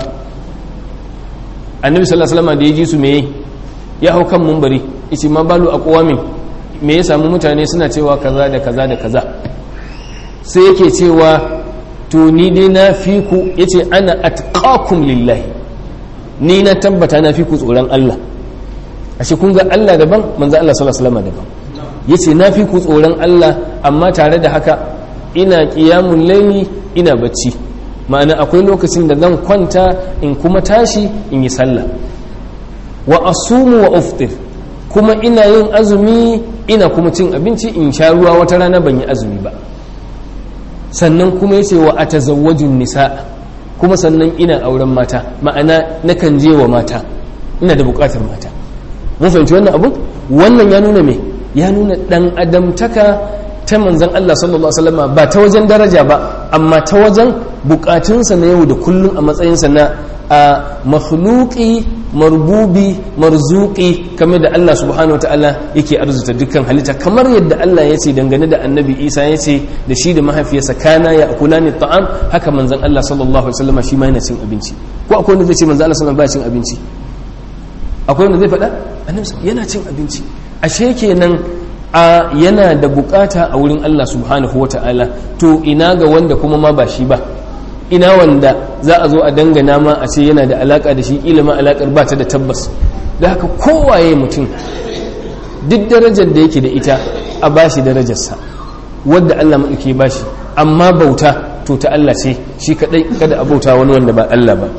[SPEAKER 1] annabi sallallahu alaihi wasallam da ya ji su me ya hau kan mumbari yace ma balu aqwamin, me ya samu mutane suna cewa kaza da kaza da kaza. sai yake cewa to ni dai na fi ku, yace ana atqakum lillahi, ni na tabbata na fi ku tsoron Allah. ashe kun ga Allah daban, manzo Allah sallallahu alaihi wasallam daban. yace na fi ku tsoron Allah, amma tare da haka ina qiyamul layli, ina bacci. ma'ana akwai lokacin da zan kwanta in kuma tashi in yi sallah. wa asumu wa uftir, kuma ina yin azumi ina kuma cin abinci in sha ruwa, wata rana ban yi azumi ba. sannan kuma yace wa atazawwajun nisa, kuma sannan ina auren mata, ma'ana nakan je wa mata, ina da bukatar mata. mun fahimci wannan abu. wannan ya nuna me ya nuna dan adamtaka ta manzon Allah sallallahu alaihi wasallam, ba ta wajen daraja ba, amma ta wajen bukatunsa na yau da kullum a matsayinsa na a makhluqi marbubi marzuqi, kamar da Allah subhanahu wataala yake arzuta dukkan halitta, kamar yadda Allah ya ce dangane da annabi Isa ya ce da shi da mahaifiyarsa kana ya akulani ta'am, haka manzon Allah sallallahu alaihi wasallam shi ma yana cin abinci. ko akwai wanda zai ce manzon Allah sallallahu alaihi wasallam ba cin abinci? akwai wanda zai faɗa? annabi yana cin abinci. ashe kenan a yana da bukata a wurin Allah subhanahu wataala. to ina ga wanda kuma ma ba shi ba, ina wanda za a zo a dangana ma a ce yana da alaka da shi, ilima alakar ba ta da tabbas. da haka kowaye mutum duk darajar da yake da ita a bashi darajarsa wadda Allah maɗauki bashi, amma bauta to ta Allah ce shi kadai, kada a bauta wani wanda ba Allah ba.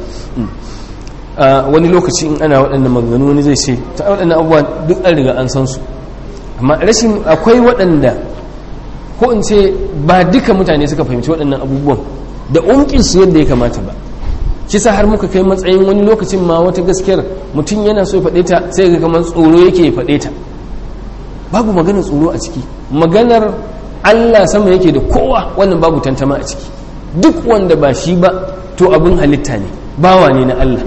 [SPEAKER 1] wani lokaci in ana waɗannan maganganu wani zai ce ta waɗannan abubuwa duk an riga an san su, amma rashin akwai waɗanda, ko in ce ba duka mutane suka fahimci waɗannan abubuwan da umkinsu yadda ya kamata ba. shi sa har muka kai matsayin wani lokacin ma wata gaskiyar mutum yana so ya faɗe ta sai ga kamar tsoro yake ya faɗe ta. babu maganar tsoro a ciki, maganar Allah sama yake da kowa, wannan babu tantama a ciki. duk wanda ba shi ba to abin halitta ne, bawa ne na Allah,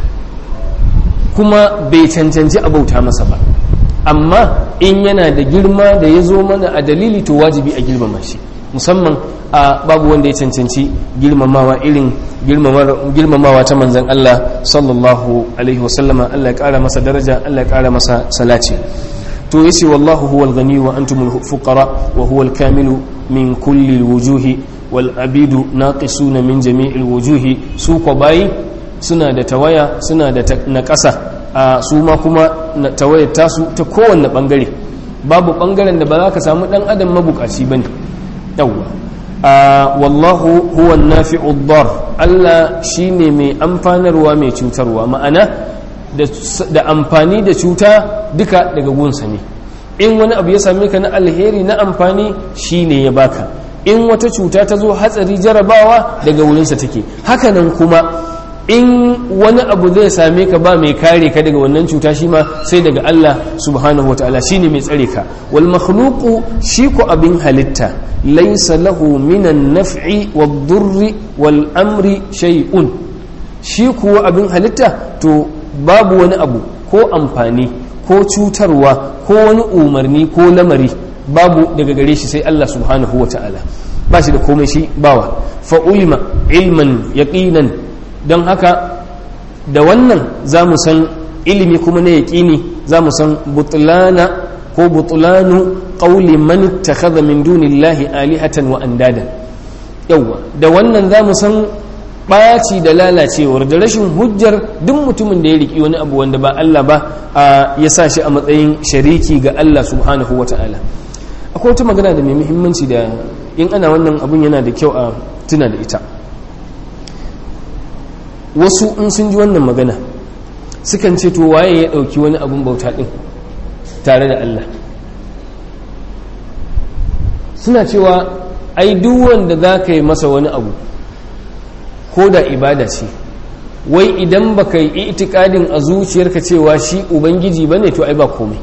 [SPEAKER 1] kuma bai cancanci abauta masa ba. amma in yana da girma da ya zo mana a dalili to wajibi a girmama shi, musamman a babu wanda ya cancanci girmamawa irin girmamawa ta manzan Allah sallallahu alaihi wasallama. Allah ya kara masa daraja, Allah ya kara masa salaci. to yace wallahu huwal ghani wa antumul fuqara wa huwal kamilu min kulli alwujuhi wal abidu naqisuna min jami'il wujuhi. su ko bayi suna da tawaya, suna da naƙasa, a su ma kuma tawayar tasu ta kowanne bangare. babu bangaren da ba za ka samu dan adam mabukaci bane. yawwa wallahu huwa nafi'u dar, Allah shine mai amfanarwa mai cutarwa, ma'ana da amfani da cuta duka daga gunsa ne. in wani abu ya same ka na alheri na amfani shine ya baka, in wata cuta ta zo hatsari jarabawa daga wurinsa take. Hakanan kuma in wani abu zai same ka ba mai kare ka daga wannan cuta shi ma sai daga Allah subhanahu wa ta'ala shine mai tsare ka. Wal makhluqu shi ko abin halitta laysa lahu minan naf'i wad durri wal amri shay'un, shi kuwa abin halitta to babu wani abu ko amfani ko cutarwa ko wani umarni ko lamari babu daga gare shi sai Allah subhanahu wa ta'ala, ba shi da komai shi bawa. Fa ulima ilman yaqinan, don haka da wannan za mu san ilimi kuma na yaƙini, za mu san butlana ko butlanu qawli man ittakhadha min dunillahi alihatan wa andadan. Yawwa da wannan za mu san ɓaci da lalacewar da rashin hujjar duk mutumin da ya riƙi wani abu wanda ba Allah ba ya sa shi a matsayin shariki ga Allah subhanahu wa ta'ala. Akwai wata magana da mai muhimmanci da in ana wannan abun yana da kyau a tuna da ita. Wasu in sun ji wannan magana sukan ce to waye ya ɗauki wani abun bauta ɗin tare da Allah, suna cewa ai duk wanda za ka yi masa wani abu ko da ibada ce, wai idan ba ka yi itikadin a zuciyarka cewa shi ubangiji ba ne to ai ba komai.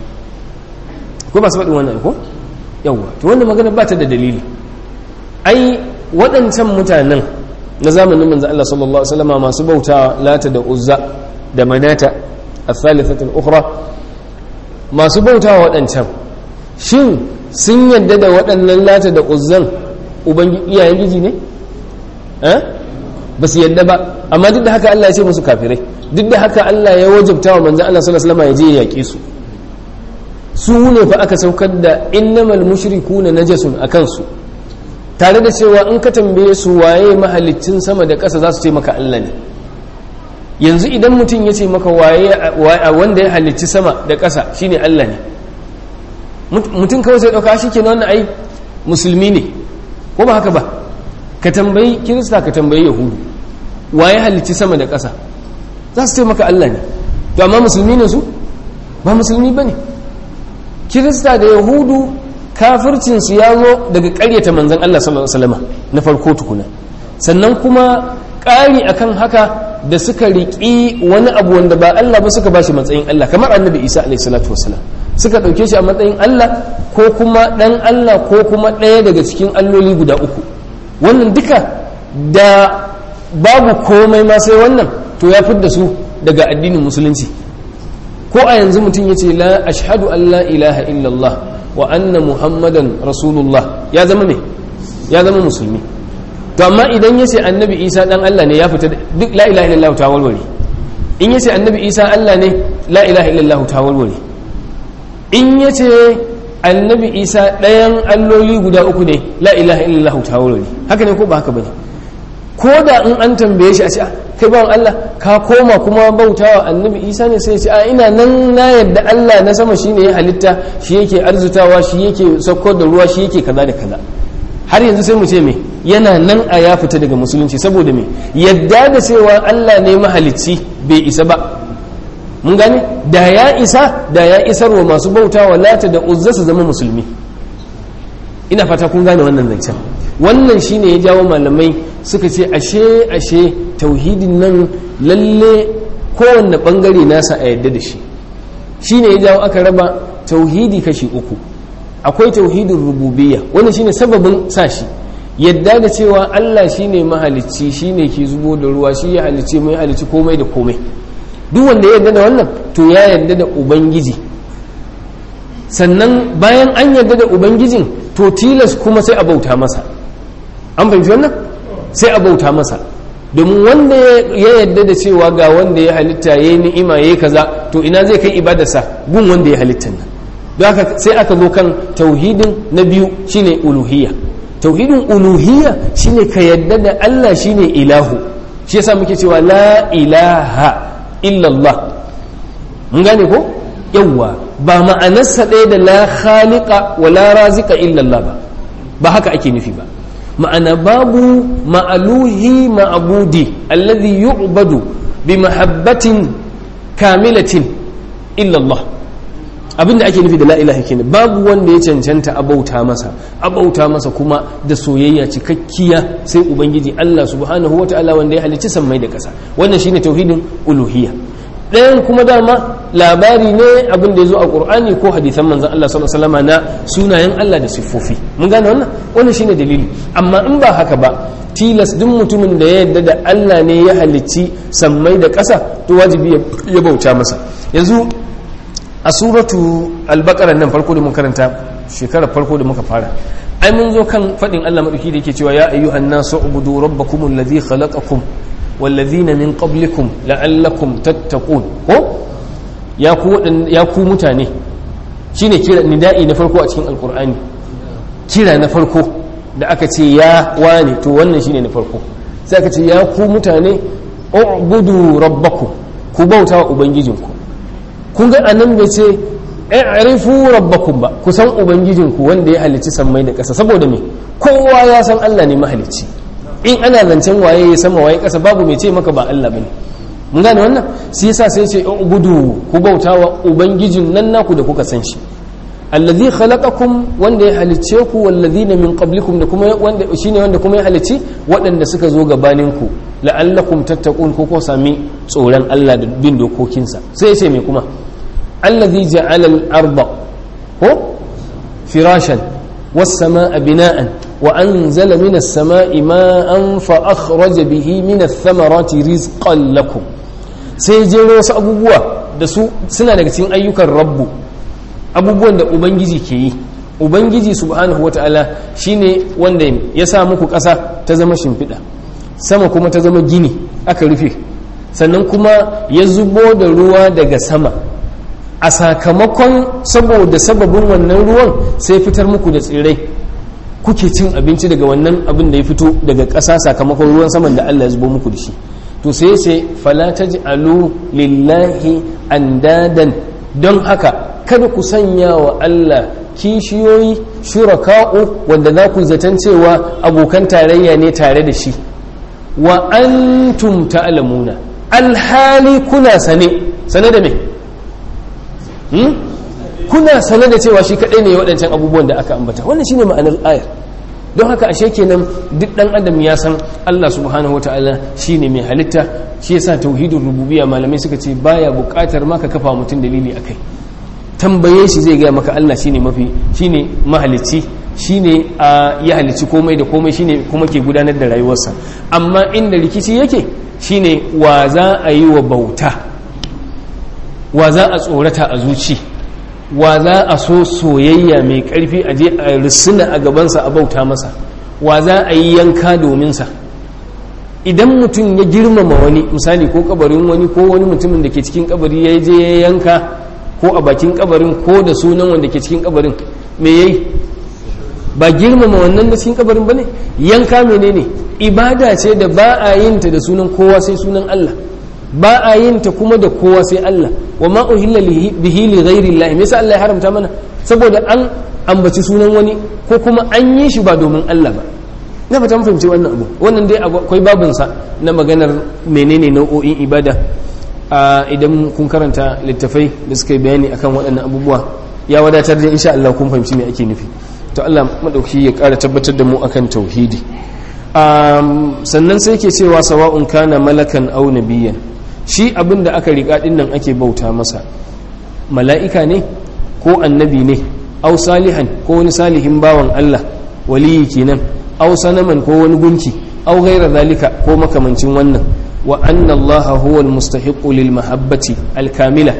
[SPEAKER 1] Ko ba su faɗin wannan ko? Yawwa, to wannan magana ba ta da dalili. Ai waɗancan mutanen na zamanin manzo Allah sallallahu alaihi wasallam masu bautawa Lata da Uzza da Manata al-thalithatu al-ukhra, masu bautawa waɗancan shin sun yadda da waɗannan Lata da Uzzan ubangiji iyayen giji ne? Eh? Ba su yadda ba, amma duk da haka Allah ya ce musu kafirai, duk da haka Allah ya wajabta wa manzo Allah sallallahu alaihi wasallam ya je ya yaƙe su. Su ne fa aka saukar da innamal mushrikuna najasun akan su, tare da cewa in ka tambaye su waye mahalicin sama da ƙasa za su ce maka Allah ne. Yanzu idan mutum ya ce maka waye wanda ya halicci sama da ƙasa shine Allah ne, mutum kawai sai ɗauka shi ke wannan ai musulmi ne, ko ba haka ba? Ka tambayi kirista, ka tambayi yahudu waye halicci sama da ƙasa, za su ce maka Allah ne. To amma musulmi ne su? Ba musulmi ba ne. Kirista da yahudu kafircinsu ya zo daga ƙaryata manzan Allah sallallahu alaihi wasallam na farko tukuna, sannan kuma ƙari akan haka da suka riƙi wani abu wanda ba Allah ba suka bashi matsayin Allah, kamar annabi Isa alaihi salatu wasallam suka ɗauke shi a matsayin Allah ko kuma ɗan Allah ko kuma ɗaya daga cikin alloli guda uku. Wannan duka da babu komai ma sai wannan to ya fidda su daga addinin musulunci. Ko a yanzu mutum ya ce la ashhadu an la ilaha illallah wa anna muhammadan rasulullah, ya zama me? Ya zama musulmi. To amma idan ya ce annabi Isa dan Allah ne, ya fita duk la ilaha illallah ta warware. In ya ce annabi Isa Allah ne, la ilaha illallah ta warware. In ya ce annabi Isa ɗayan alloli guda uku ne, la ilaha illallah ta warware. Haka ne ko ba haka bane? Ko da in an tambaye shi a ce kai bawan Allah ka koma kuma bautawa annabi Isa ne, sai ya ce a ina nan na yadda Allah na sama shine ya halitta, shi yake arzutawa, shi yake sauko da ruwa, shi yake kaza da kaza. Har yanzu sai mu ce me yana nan a ya fita daga musulunci, saboda me yadda da cewa Allah ne mahalicci bai isa ba. Mun gane da ya isa da ya isar wa masu bautawa Lata da Uzza su zama musulmi. Ina fata kun gane wannan zancen. Wannan shine ya jawo malamai suka ce ashe ashe tauhidin nan lalle kowanne bangare nasa a yadda da shi. Shine ya jawo aka raba tauhidi kashi uku. Akwai tauhidin rububiyya, wannan shine sababin sashi, yadda da cewa Allah shine mahalicci, shine ke zubo da ruwa, shi ya halicci mai halicci komai da komai. Duk wanda ya yadda da wannan to ya yadda da ubangiji. Sannan bayan an yadda da ubangijin to tilas kuma sai a bauta masa. An fahimci wannan? Sai a bauta masa, domin wanda ya yadda da cewa ga wanda ya halitta ya yi ni'ima ya yi kaza, to ina zai kai ibadarsa gun wanda ya halitta nan. Don haka sai aka zo kan tauhidin na biyu shine uluhiyya. Tauhidin uluhiyya shine ka yadda da Allah shine ilahu. Shi yasa muke cewa la ilaha illallah. Mun gane ko? Yawwa, ba ma'anarsa ɗaya da la khaliqa wa la razika illallah ba. Ba haka ake nufi ba. Ma'ana babu ma'aluhi ma'abudi alladhi yu'badu bi mahabbatin kamilatin illallah. abinda ake nufi da la ilaha kenan, babu wanda ya cancanta abauta masa abauta masa kuma da soyayya cikakkiya sai ubangiji Allah subhanahu wataala wanda ya halicci sammai da ƙasa. Wannan shine tauhidin uluhiyya. ɗayan kuma dama labari ne abin da ya zo a ƙur'ani ko hadisan manzan Allah sallallahu alaihi wasallam na sunayen Allah da siffofi. Mun gane wannan wannan shine dalili. Amma in ba haka ba, tilas duk mutumin da ya yarda da Allah ne ya halicci sammai da ƙasa to wajibi ya bauta masa. Yanzu a suratu al-baqara nan farko da mun karanta shekarar farko da muka fara, ai mun zo kan fadin Allah madauki da yake cewa ya ayyuhan nasu ubudu rabbakum alladhi khalaqakum wallazina min qablikum la'allakum tattaqun. Ko ya ku ya ku mutane, shine kira nida'i na farko a cikin alqur'ani, kira na farko da aka ce ya wani, to wannan shine na farko. Sai aka ce ya ku mutane ubudu rabbakum, ku bauta wa ubangijinku. Kun ga anan bai ce i'rifu rabbakum ba, ku san ubangijinku wanda ya halicci sammai da ƙasa. Saboda me? Kowa ya san Allah ne mahalicci. In ana zancen waye ya sama waye ƙasa, babu mai ce maka ba Allah bane. Mun gane wannan? Sai yasa sai ce ubudu, ku bautawa ubangijin nan naku da kuka san shi. Allazi khalaqakum, wanda ya halicce ku, wallazina min qablikum, da kuma wanda shine wanda kuma ya halicci waɗanda suka zo gabanin ku, la'allakum tattaqun, ko ko sami tsoron Allah da bin dokokinsa. Sai ya ce me kuma? Allazi ja'ala al-arda ko firashan was samaa bina'an wa anzala minas samaa'i ma'an fa akhraja bihi minath thamarati rizqan lakum. Sai jero wasu abubuwa da su suna daga cikin ayyukan rabbu, abubuwan da ubangiji ke yi. Ubangiji subhanahu wata'ala shine wanda ya sa muku ƙasa ta zama shimfiɗa, sama kuma ta zama gini aka rufe, sannan kuma ya zubo da ruwa daga sama. A sakamakon saboda sababin wannan ruwan sai fitar muku da tsirrai, kuke cin abinci daga wannan abin da ya fito daga ƙasa sakamakon ruwan saman da Allah ya zubo muku da shi. To sai sai fala taj'alu lillahi andadan, don haka kada ku sanya wa Allah kishiyoyi, shuraka'u, wanda za ku zaton cewa abokan tarayya ne tare da shi. Wa antum ta'lamuna, alhali kuna sane sane da me? Hmm? Kuna sane da cewa shi kaɗai ne waɗancan abubuwan da aka ambata. Wannan shine ma'anar ayar. Don haka ashe kenan duk ɗan adam ya san Allah subhanahu wata'ala shine mai halitta. Shi yasa tauhidin rububiyya malamai suka ce baya buƙatar ma ka kafa mutum dalili akai. Tambaye shi zai gaya maka Allah shine mafi shine mahalicci, shine ya halicci komai da komai, shine kuma ke gudanar da rayuwarsa. Amma inda rikici yake shine wa za a yi wa bauta, wa za a tsorata a zuci, wa za a so soyayya mai ƙarfi a je a risina a gabansa a bauta masa, wa za a yi yanka dominsa. Idan mutum ya girmama wani, misali ko kabarin wani ko wani mutumin da ke cikin kabari ya je ya yanka, ko a bakin kabarin ko da sunan wanda ke cikin kabarin, me yayi? Ba girmama wannan da cikin kabarin bane? Yanka menene? Ibada ce da ba a yin ta da sunan kowa sai sunan Allah, ba a yin ta kuma da kowa sai Allah. Wa ma uhilla bihi li ghairi Allah, me yasa Allah ya haramta mana? Saboda an ambaci sunan wani ko kuma an yi shi ba domin Allah ba. Na fata mun fahimci wannan abu. Wannan dai akwai babin sa na maganar menene nau'o'in ibada. Idan kun karanta littafai da suka yi bayani akan waɗannan abubuwa, ya wadatar da insha Allah kun fahimci me ake nufi. To Allah madauki ya ƙara tabbatar da mu akan tauhidi. Sannan sai ke cewa sawa'un kana malakan aw nabiyyan, shi abin da aka riƙa ɗin nan ake bauta masa, mala'ika ne ko annabi ne, au salihan ko wani salihin bawan Allah, waliyi kenan, au sanaman ko wani gunki, au gaira zalika ko makamancin wannan. Wa anna Allah huwa almustahiqu lil mahabbati alkamila,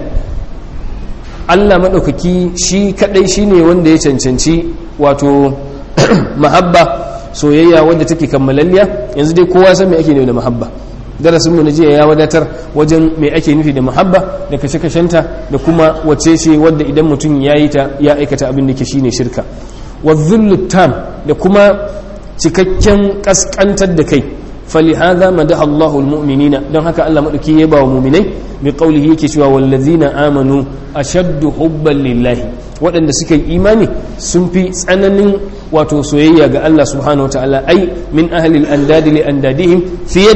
[SPEAKER 1] Allah madaukaki shi kadai shine wanda ya cancanci wato mahabba, soyayya wadda take kammalalliya. Yanzu dai kowa san me ake nufi da mahabba. Darasin mu na jiya ya wadatar wajen me ake nufi da mahabba da kashe-kashenta da kuma wace ce wadda idan mutum ya yi ta ya aikata abin da ke shine shirka. Wa dhullu tam, da kuma cikakken kaskantar da kai. Falihadha madaha Allahu almu'minina, don haka Allah madauki ya ba wa mu'minai bi qawlihi yake cewa wallazina amanu ashaddu hubban lillahi, waɗanda suka yi imani sun fi tsananin wato soyayya ga Allah subhanahu wataala, ai min ahli al-andadi li andadihim, fiye da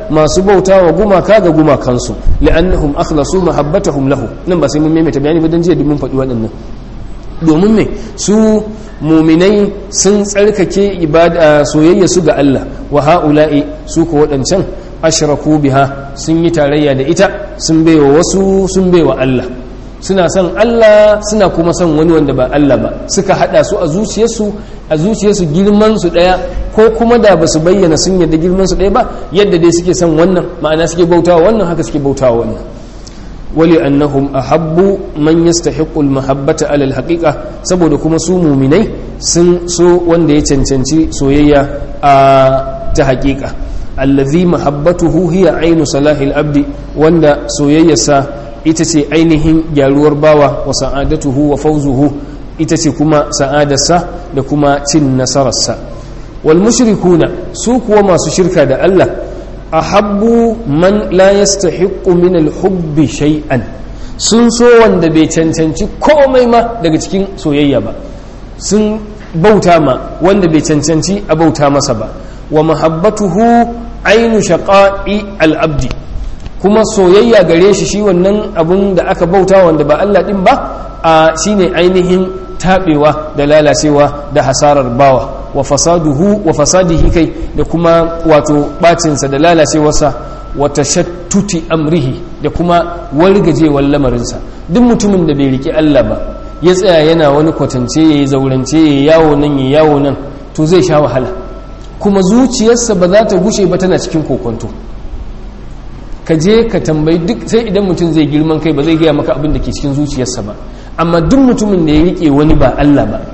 [SPEAKER 1] masu bautawa gumaka ga gumakansu li'annahum akhlasu mahabbatahum lahu. Nan ba sai mun maimaita bayani ba dan jiya mun faɗi waɗannan. Domin me su muminai sun tsarkake ibada soyayya su ga Allah, wa haula'i su ko waɗancan ashraku biha sun yi tarayya da ita, sun baiwa wasu sun baiwa Allah. Suna son Allah suna kuma son wani wanda ba Allah ba, suka hada su a zuciyarsu a zuciyarsu girman su daya, ko kuma da basu bayyana sun yadda girman su daya ba, yadda dai suke son wannan ma'ana suke bautawa wannan haka suke bautawa wannan. wali annahum ahabbu man yastahiqqu al-mahabbata ala al-haqiqa, saboda kuma su mu'minai sun so wanda ya cancanci soyayya a ta haqiqa, allazi mahabbatuhu hiya ainu salahil abdi, wanda soyayyarsa ita ce ainihin gyaruwar bawa, wa sa'adatuhu wa fawzuhu, ita ce kuma sa'adarsa da kuma cin nasararsa. wal mushrikuna su kuwa masu shirka da Allah ahabbu man la yastahiqqu min al-hubbi shay'an, sun so wanda bai cancanci komai ma daga cikin soyayya ba, sun bauta ma wanda bai cancanci a bauta masa ba. wa mahabbatuhu ainu shaqa'i al-abdi, kuma soyayya gare shi shi wannan abun da aka bauta wanda ba Allah din ba a shine ainihin tabewa da lalacewa da hasarar bawa. wa fasaduhu wa fasadihi kai da kuma wato bacinsa da lalacewarsa, wa tashattuti amrihi da kuma wargajewar lamarinsa. duk mutumin da bai riki Allah ba ya tsaya yana wani kwatance yayi zaurance yayi yawo nan yayi yawo nan, to zai sha wahala, kuma zuciyarsa ba za ta gushe ba tana cikin kokonto. ka je ka tambayi duk, sai idan mutum zai girman kai ba zai gaya maka abin da ke cikin zuciyarsa ba, amma duk mutumin da ya rike wani ba Allah ba,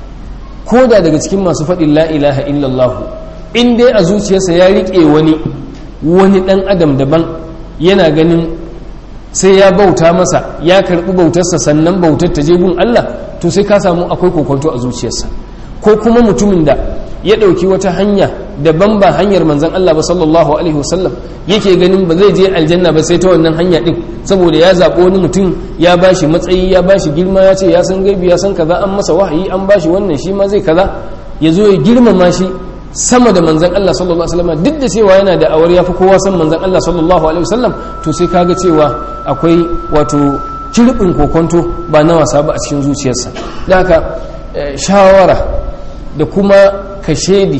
[SPEAKER 1] ko da daga cikin masu faɗin la ilaha illallah, in dai a zuciyarsa ya rike wani wani ɗan adam daban, yana ganin sai ya bauta masa ya karɓi bautarsa sannan bautar ta je gun Allah, to sai ka samu akwai kokonto a zuciyarsa. ko kuma mutumin da ya ɗauki wata hanya daban ba hanyar manzan Allah ba sallallahu alaihi wasallam, yake ganin ba zai je aljanna ba sai ta wannan hanya ɗin, saboda ya zaɓi wani mutum ya ba shi matsayi ya ba shi girma, ya ce ya san gaibi ya san kaza, an masa wahayi an ba shi wannan shi ma zai kaza, ya zo ya girmama shi sama da manzan Allah sallallahu alaihi wasallam, duk da cewa yana da awar ya fi kowa san manzan Allah sallallahu alaihi wasallam, to sai kaga cewa akwai wato kirbin kokonto ba na wasa ba a cikin zuciyarsa. Da haka shawara da kuma kashedi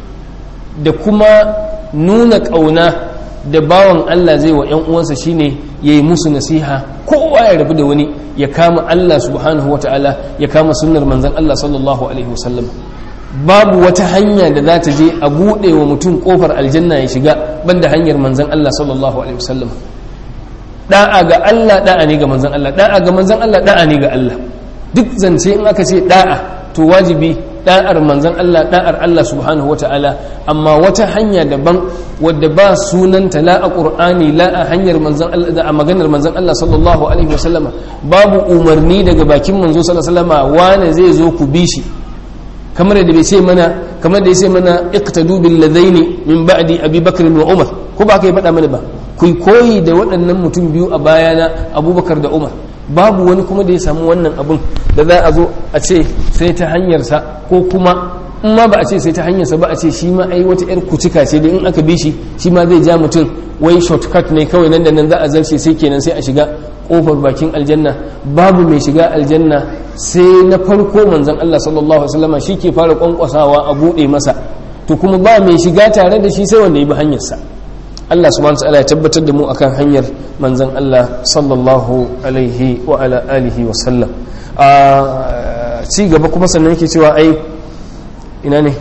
[SPEAKER 1] da kuma nuna ƙauna da bawan Allah zai wa 'yan uwansa shine yayi musu nasiha, kowa ya rabu da wani ya kama Allah subhanahu wata'ala, ya kama sunnar manzon Allah sallallahu alaihi wasallam. babu wata hanya da za ta je a buɗe wa mutum ƙofar aljanna ya shiga banda hanyar manzon Allah sallallahu alaihi wasallam. da'a ga Allah da'a ne ga manzon Allah, da'a ga manzon Allah da'a ne ga Allah. duk zance in aka ce da'a to wajibi da'ar manzan Allah, da'ar Allah subhanahu wa ta'ala, amma wata hanya daban wadda ba sunanta la a ƙur'ani la a hanyar manzan Allah, da a maganar manzan Allah sallallahu alaihi wa sallama, babu umarni daga bakin manzo sallallahu alaihi wa sallama wane zai zo ku bi shi, kamar da bai ce mana kamar da ya ce mana iqtadu bil ladaini min ba'di abi bakr wa umar, ko ba ka yi faɗa mana ba ku koyi da waɗannan mutum biyu a bayana abubakar da umar. babu wani kuma da ya samu wannan abun da za a zo a ce sai ta hanyarsa, ko kuma in ma ba a ce sai ta hanyarsa ba a ce shi ma ai wata 'yar kucika ce da in aka bi shi shi ma zai ja mutum wai shortcut ne kawai nan da nan za a zarce sai kenan sai a shiga kofar bakin aljanna. babu mai shiga aljanna sai na farko manzon Allah sallallahu alaihi wasallam shi ke fara kwankwasawa a bude masa, to kuma ba mai shiga tare da shi sai wanda ya bi hanyarsa. Allah subhanahu wa ta'ala ya tabbatar da mu akan hanyar manzon Allah sallallahu alaihi wa ala alihi wa sallam. a ci gaba kuma sannan yake cewa ai ina ne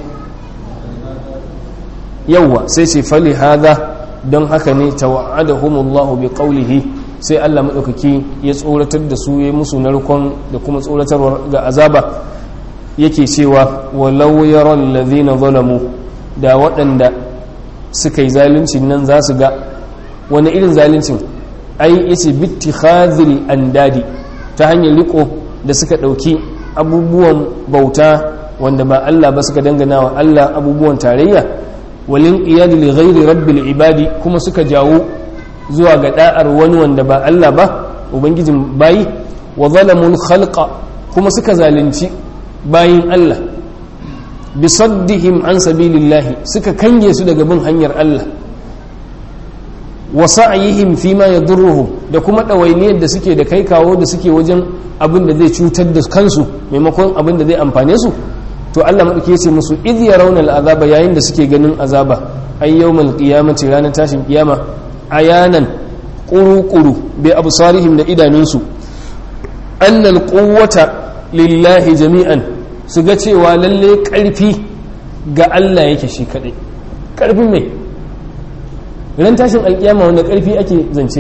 [SPEAKER 1] yawa sai ce fali hada, don haka ne tawa'adahumullahu bi qawlihi, sai Allah madaukaki ya tsoratar da su ya musu narkon da kuma tsoratarwa ga azaba, yake cewa walau yaral ladhina zalamu, da waɗanda suka yi zaluncin nan za su ga wani irin zaluncin, ai yace bittikhadhil andadi, ta hanyar riko da suka dauki abubuwan bauta wanda ba Allah ba, suka dangana wa Allah abubuwan tarayya, walin iyadi li ghairi rabbil ibadi, kuma suka jawo zuwa ga da'ar wani wanda ba Allah ba, ubangijin bayi, wa zalamul khalqa, kuma suka zalunci bayin Allah, bisaddihim an sabilillahi, suka kange su daga bin hanyar Allah, wa sa'yihim fima yadurruhum da kuma dawainiyar da suke da kai kawo da suke wajen abin da zai cutar da kansu maimakon abin da zai amfane su to Allah madauki yace musu idh yarawna al'azaba yayin da suke ganin azaba ay yawmal qiyamati ranar tashin kiyama ayanan quru-quru bi absarihim da idanunsu annal quwwata lillahi jami'an su ga cewa lalle karfi ga Allah yake shi kadai karfin mai ran tashin alkiyama wanda karfi ake zance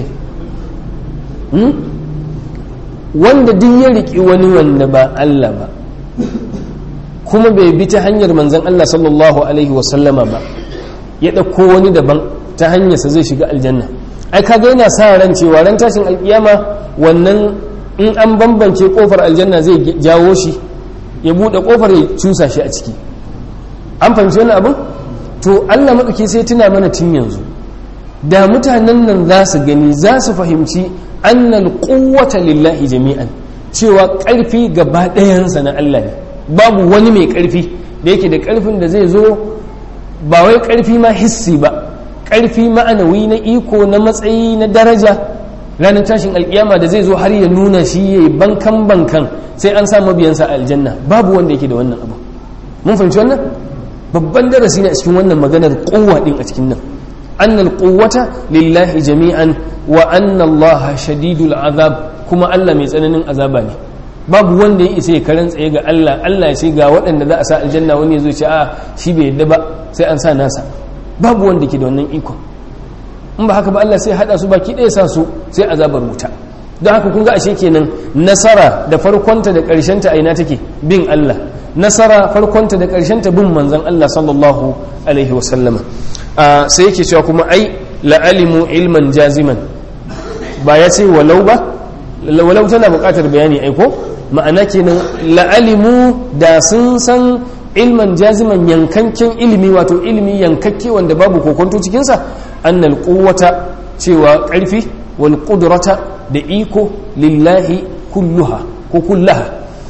[SPEAKER 1] wanda duk ya riki wani wanda ba Allah ba kuma bai bi ta hanyar manzon Allah sallallahu alaihi wasallama ba ya dauko wani daban ta hanyarsa zai shiga aljanna ai kaga yana sa ran cewa ran tashin alkiyama wannan in an bambance kofar aljanna zai jawo shi ya bude kofar ya cusa shi a ciki an fahimci wani abin to Allah madauki sai tuna mana tun yanzu da mutanen nan za su gani za su fahimci annal quwwata lillahi jami'an cewa karfi gaba ɗayansa na Allah ne babu wani mai karfi da yake da karfin da zai zo ba wai karfi ma hissi ba karfi ma'anawi na iko na matsayi na daraja ranar tashin alkiyama da zai zo har ya nuna shi yayi bankan bankan sai an sa mabiyansa a aljanna babu wanda yake da wannan abu mun fahimci wannan babban darasi ne a cikin wannan maganar quwwa din a cikin nan annal quwwata lillahi jami'an wa anna allaha shadidul azab kuma Allah mai tsananin azaba ne babu wanda ya isa ya karan tsaye ga Allah Allah ya ce ga waɗanda za a sa aljanna wani ya zo ce a shi bai yadda ba sai an sa nasa babu wanda ke da wannan ikon in ba haka ba Allah sai hada su baki ɗaya sa su sai azabar wuta don haka kun ga ashe kenan nasara da farkonta da ƙarshenta a ina take bin Allah nasara farkonta da ƙarshenta bin manzon Allah sallallahu alaihi wasallama sai yake cewa kuma ai la'alimu ilman jaziman ba ya ce walau ba walau tana buƙatar bayani aiko ma'ana kenan la'alimu da sun san ilman jaziman yankanken ilimi wato ilimi yankakke wanda babu kokonto cikinsa annal quwwata cewa ƙarfi wal qudrata da iko lillahi kulluha ko kullaha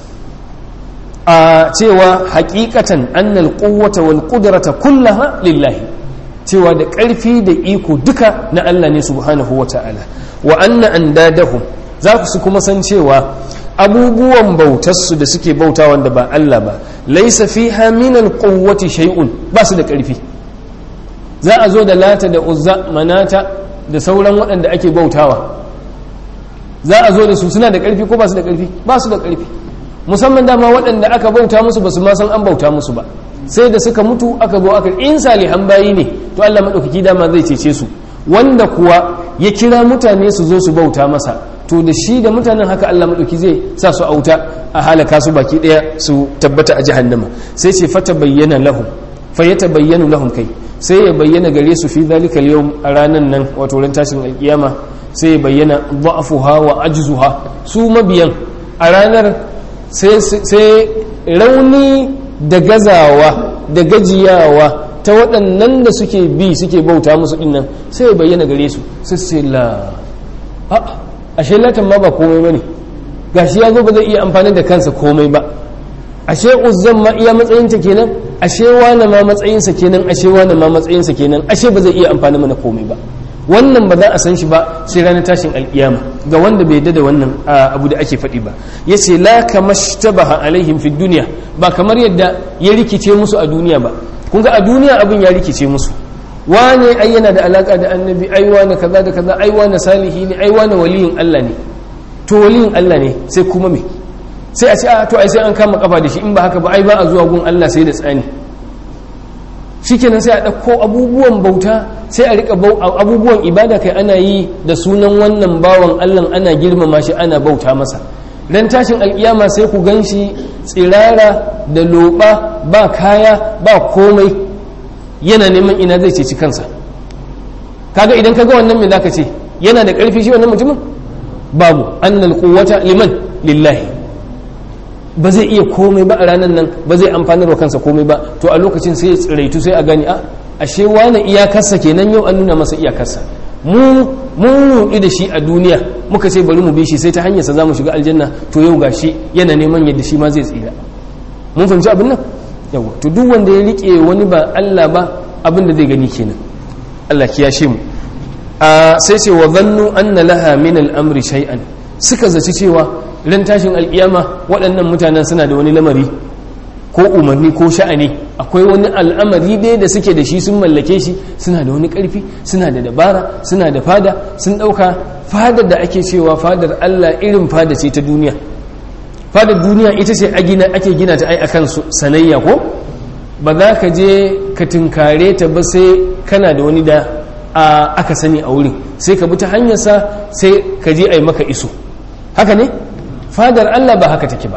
[SPEAKER 1] a cewa haqiqatan annal quwwata wal qudrata kullaha lillahi cewa da ƙarfi da iko duka na Allah ne subhanahu wata'ala wa anna andadahum za ku su kuma san cewa abubuwan bautarsu da suke bauta wanda ba Allah ba laisa fiha min alquwwati shay'un ba su da ƙarfi za a zo da lata da uzza manata da sauran waɗanda ake bautawa za a zo da su suna da ƙarfi ko ba su da ƙarfi ba su da ƙarfi musamman dama waɗanda aka bauta musu ba su ma san an bauta musu ba sai da suka mutu aka zo aka in salihan bayi ne to Allah madaukaki dama zai cece su wanda kuwa ya kira mutane su zo su bauta masa to da shi da mutanen haka Allah madauki zai sa su auta a halaka su baki daya su tabbata a jahannama sai ce fata bayyana lahum fa yatabayyanu lahum kai sai ya bayyana gare su fi zalika al-yawm a ranan nan wato ran tashin alkiyama sai ya bayyana da'fuha wa ajzuha su mabiyan a ranar sai sai rauni da gazawa da gajiyawa ta waɗannan da suke bi suke bauta musu dinnan sai ya bayyana gare su sai sai la a ashe latan ma ba komai bane gashi ya zo ba zai iya amfani da kansa komai ba ashe uzzan ma iya matsayinta kenan ashe wani ma matsayinsa kenan ashe wani ma matsayinsa kenan ashe ba zai iya amfani mana komai ba wannan ba za a san shi ba sai ranar tashin alkiyama ga wanda bai yadda da wannan abu da ake faɗi ba yace la kamashtabaha alaihim fid dunya ba kamar yadda ya rikice musu a duniya ba kun ga a duniya abin ya rikice musu wane ai yana da alaka da annabi ai wane kaza da kaza ai wane salihi ne ai wane waliyin Allah ne to waliyin Allah ne sai kuma me sai a ce a to ai sai an kama kafa da shi in ba haka ba ai ba a zuwa gun Allah sai da tsani shikenan sai a dauko abubuwan bauta sai a rika abubuwan ibada kai ana yi da sunan wannan bawan Allah ana girmama shi ana bauta masa dan tashin alkiyama sai ku ganshi tsirara da loba ba kaya ba komai yana neman ina zai ceci kansa kaga idan kaga wannan me zaka ce yana da karfi shi wannan mutumin babu annal quwwata liman lillahi ba zai iya komai ba a ranar nan ba zai amfanar wa kansa komai ba to a lokacin sai ya tsiraitu sai a gani a ashe wani iyakarsa kenan yau an nuna masa iyakarsa mu mun rudu da shi a duniya muka ce bari mu bi shi sai ta hanyar sa zamu shiga aljanna to yau gashi yana neman yadda shi ma zai tsira mun fahimci abin nan yawa to duk wanda ya rike wani ba Allah ba abin da zai gani kenan Allah kiyashe mu sai ce wa zannu anna laha min al-amri shay'an, suka zaci cewa ran tashin alkiyama waɗannan mutanen suna da wani lamari ko umarni ko sha'ani, akwai wani al'amari dai da suke da shi, sun mallake shi, suna da wani ƙarfi, suna da dabara, suna da fada, sun ɗauka fadar da ake cewa fadar Allah irin fada ce ta duniya. Fadar duniya ita ce ake gina ta ai akan sanayya ko ba za ka je ka tinkare ta ba sai kana da wani da aka sani a wurin, sai ka bi ta hanyarsa sai ka je ai maka iso. Haka ne? Fadar Allah ba haka take ba.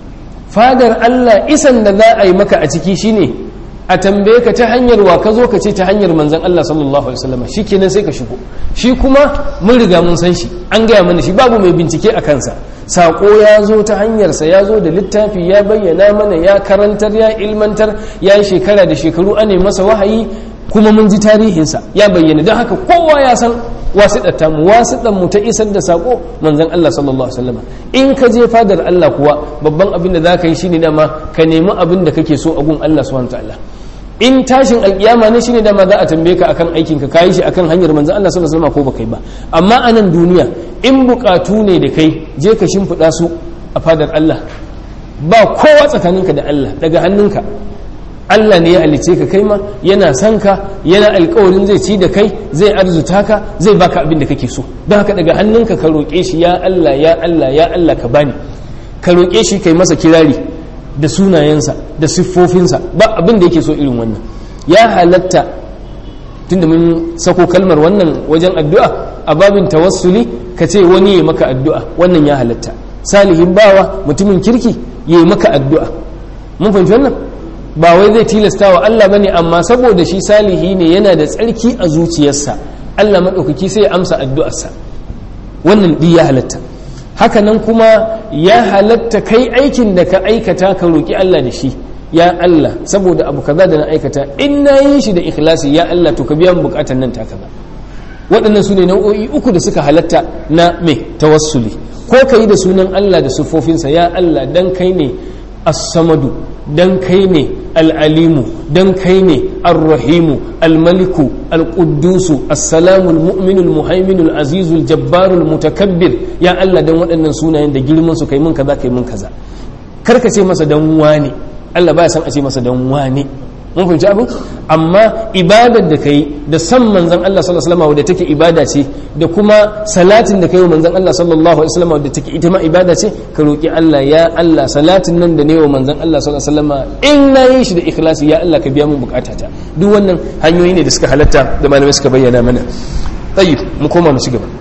[SPEAKER 1] Fadar Allah isan da za a yi maka a ciki shine a tambaye ka ta hanyar wa ka zo, ka ce ta hanyar manzon Allah sallallahu alaihi wasallam, shikenan sai ka shigo. Shi kuma mun riga mun san shi, an gaya mana shi, babu mai bincike a kansa. Sako ya zo ta hanyarsa, ya zo da littafi, ya bayyana mana, ya karantar, ya ilmantar, ya yi shekara da shekaru ane masa wahayi, kuma mun ji tarihinsa ya bayyana. Don haka kowa ya san wasiɗar mu wasiɗar mu ta isar da sako manzon Allah sallallahu alaihi wasallam. In ka je fadar Allah kuwa babban abin da zaka yi shine dama ka nemi abin da kake so a gun Allah subhanahu wataala. In tashin alkiyama ne shine dama za a tambaye ka akan aikin ka, kayi shi akan hanyar manzon Allah sallallahu alaihi wasallam ko baka yi ba. Amma a nan duniya in bukatu ne da kai, je ka shimfiɗa su a fadar Allah, ba kowa tsakaninka da Allah, daga hannunka. Allah ne ya halice ka, kai ma yana son ka, yana alkawarin zai ci da kai, zai arzuta ka, zai baka abin da kake so. Don haka daga hannunka ka roƙe shi, ya Allah ya Allah ya Allah ka bani. Ka roƙe shi kai masa kirari da sunayensa da siffofinsa, ba abin da yake so irin wannan. Ya halatta, tunda mun sako kalmar wannan wajen addu'a a babin tawassuli, ka ce wani ya maka addu'a, wannan ya halatta. Salihin bawa mutumin kirki ya yi maka addu'a. Mun fahimci wannan? Ba wai zai tilasta wa Allah bane, amma saboda shi salihi ne, yana da tsarki a zuciyarsa, Allah maɗaukaki sai ya amsa addu'arsa. Wannan ɗi ya halatta. Haka nan kuma ya halatta kai aikin da ka aikata ka roƙi Allah da shi. Ya Allah, saboda abu kaza da na aikata, in na yi shi da ikhlasi, ya Allah to ka biya mu bukatan nan ta kaza. Waɗannan su ne nau'o'i uku da suka halatta na mai tawassuli. Ko ka yi da sunan Allah da siffofinsa, ya Allah dan kai ne as-samadu, dan kai ne al'alimu, dan kai ne ar-rahimu, al-maliku, al-quddusu, as-salamu, al-mu'minu, al-muhaiminu, al-azizu, al-jabbaru, al-mutakabbir. Ya Allah, dan waɗannan sunayen da girman su kai mun kaza kai mun kaza. Karka ce masa dan wani, Allah baya san a ce masa dan wani. Mun fahimci abin? Amma ibadar da kai da san manzon Allah sallallahu alaihi wasallam wadda take ibada ce, da kuma salatin da kai wa manzon Allah sallallahu alaihi wasallam wadda take ita ma ibada ce, ka roki Allah, ya Allah salatin nan da ne wa manzon Allah sallallahu alaihi wasallam in nayi shi da ikhlasi, ya Allah ka biya mun bukatata. Duk wannan hanyoyi ne da suka halatta da malamai suka bayyana mana. Tayyib, mu koma mu ci gaba.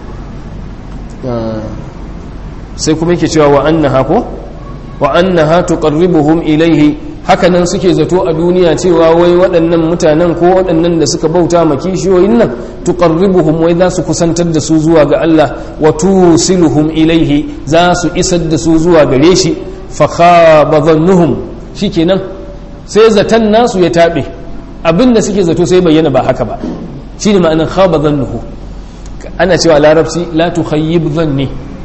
[SPEAKER 1] Sai kuma yake cewa wa annaha ko wa annaha tuqarribuhum ilayhi, hakanan suke zato a duniya cewa wai waɗannan mutanen ko waɗannan da suka bauta ma kishiyoyin nan tuqarribuhum, wai za su kusantar da su zuwa ga Allah, wa tusiluhum ilaihi, za su isar da su zuwa gare shi. Fa khaba dhannuhum, shikenan sai zatan nasu ya tabe, abinda suke zato sai bayyana ba haka ba. Shine ma'anar khaba dhannuhu. Ana cewa larabci la tukhayyib dhanni,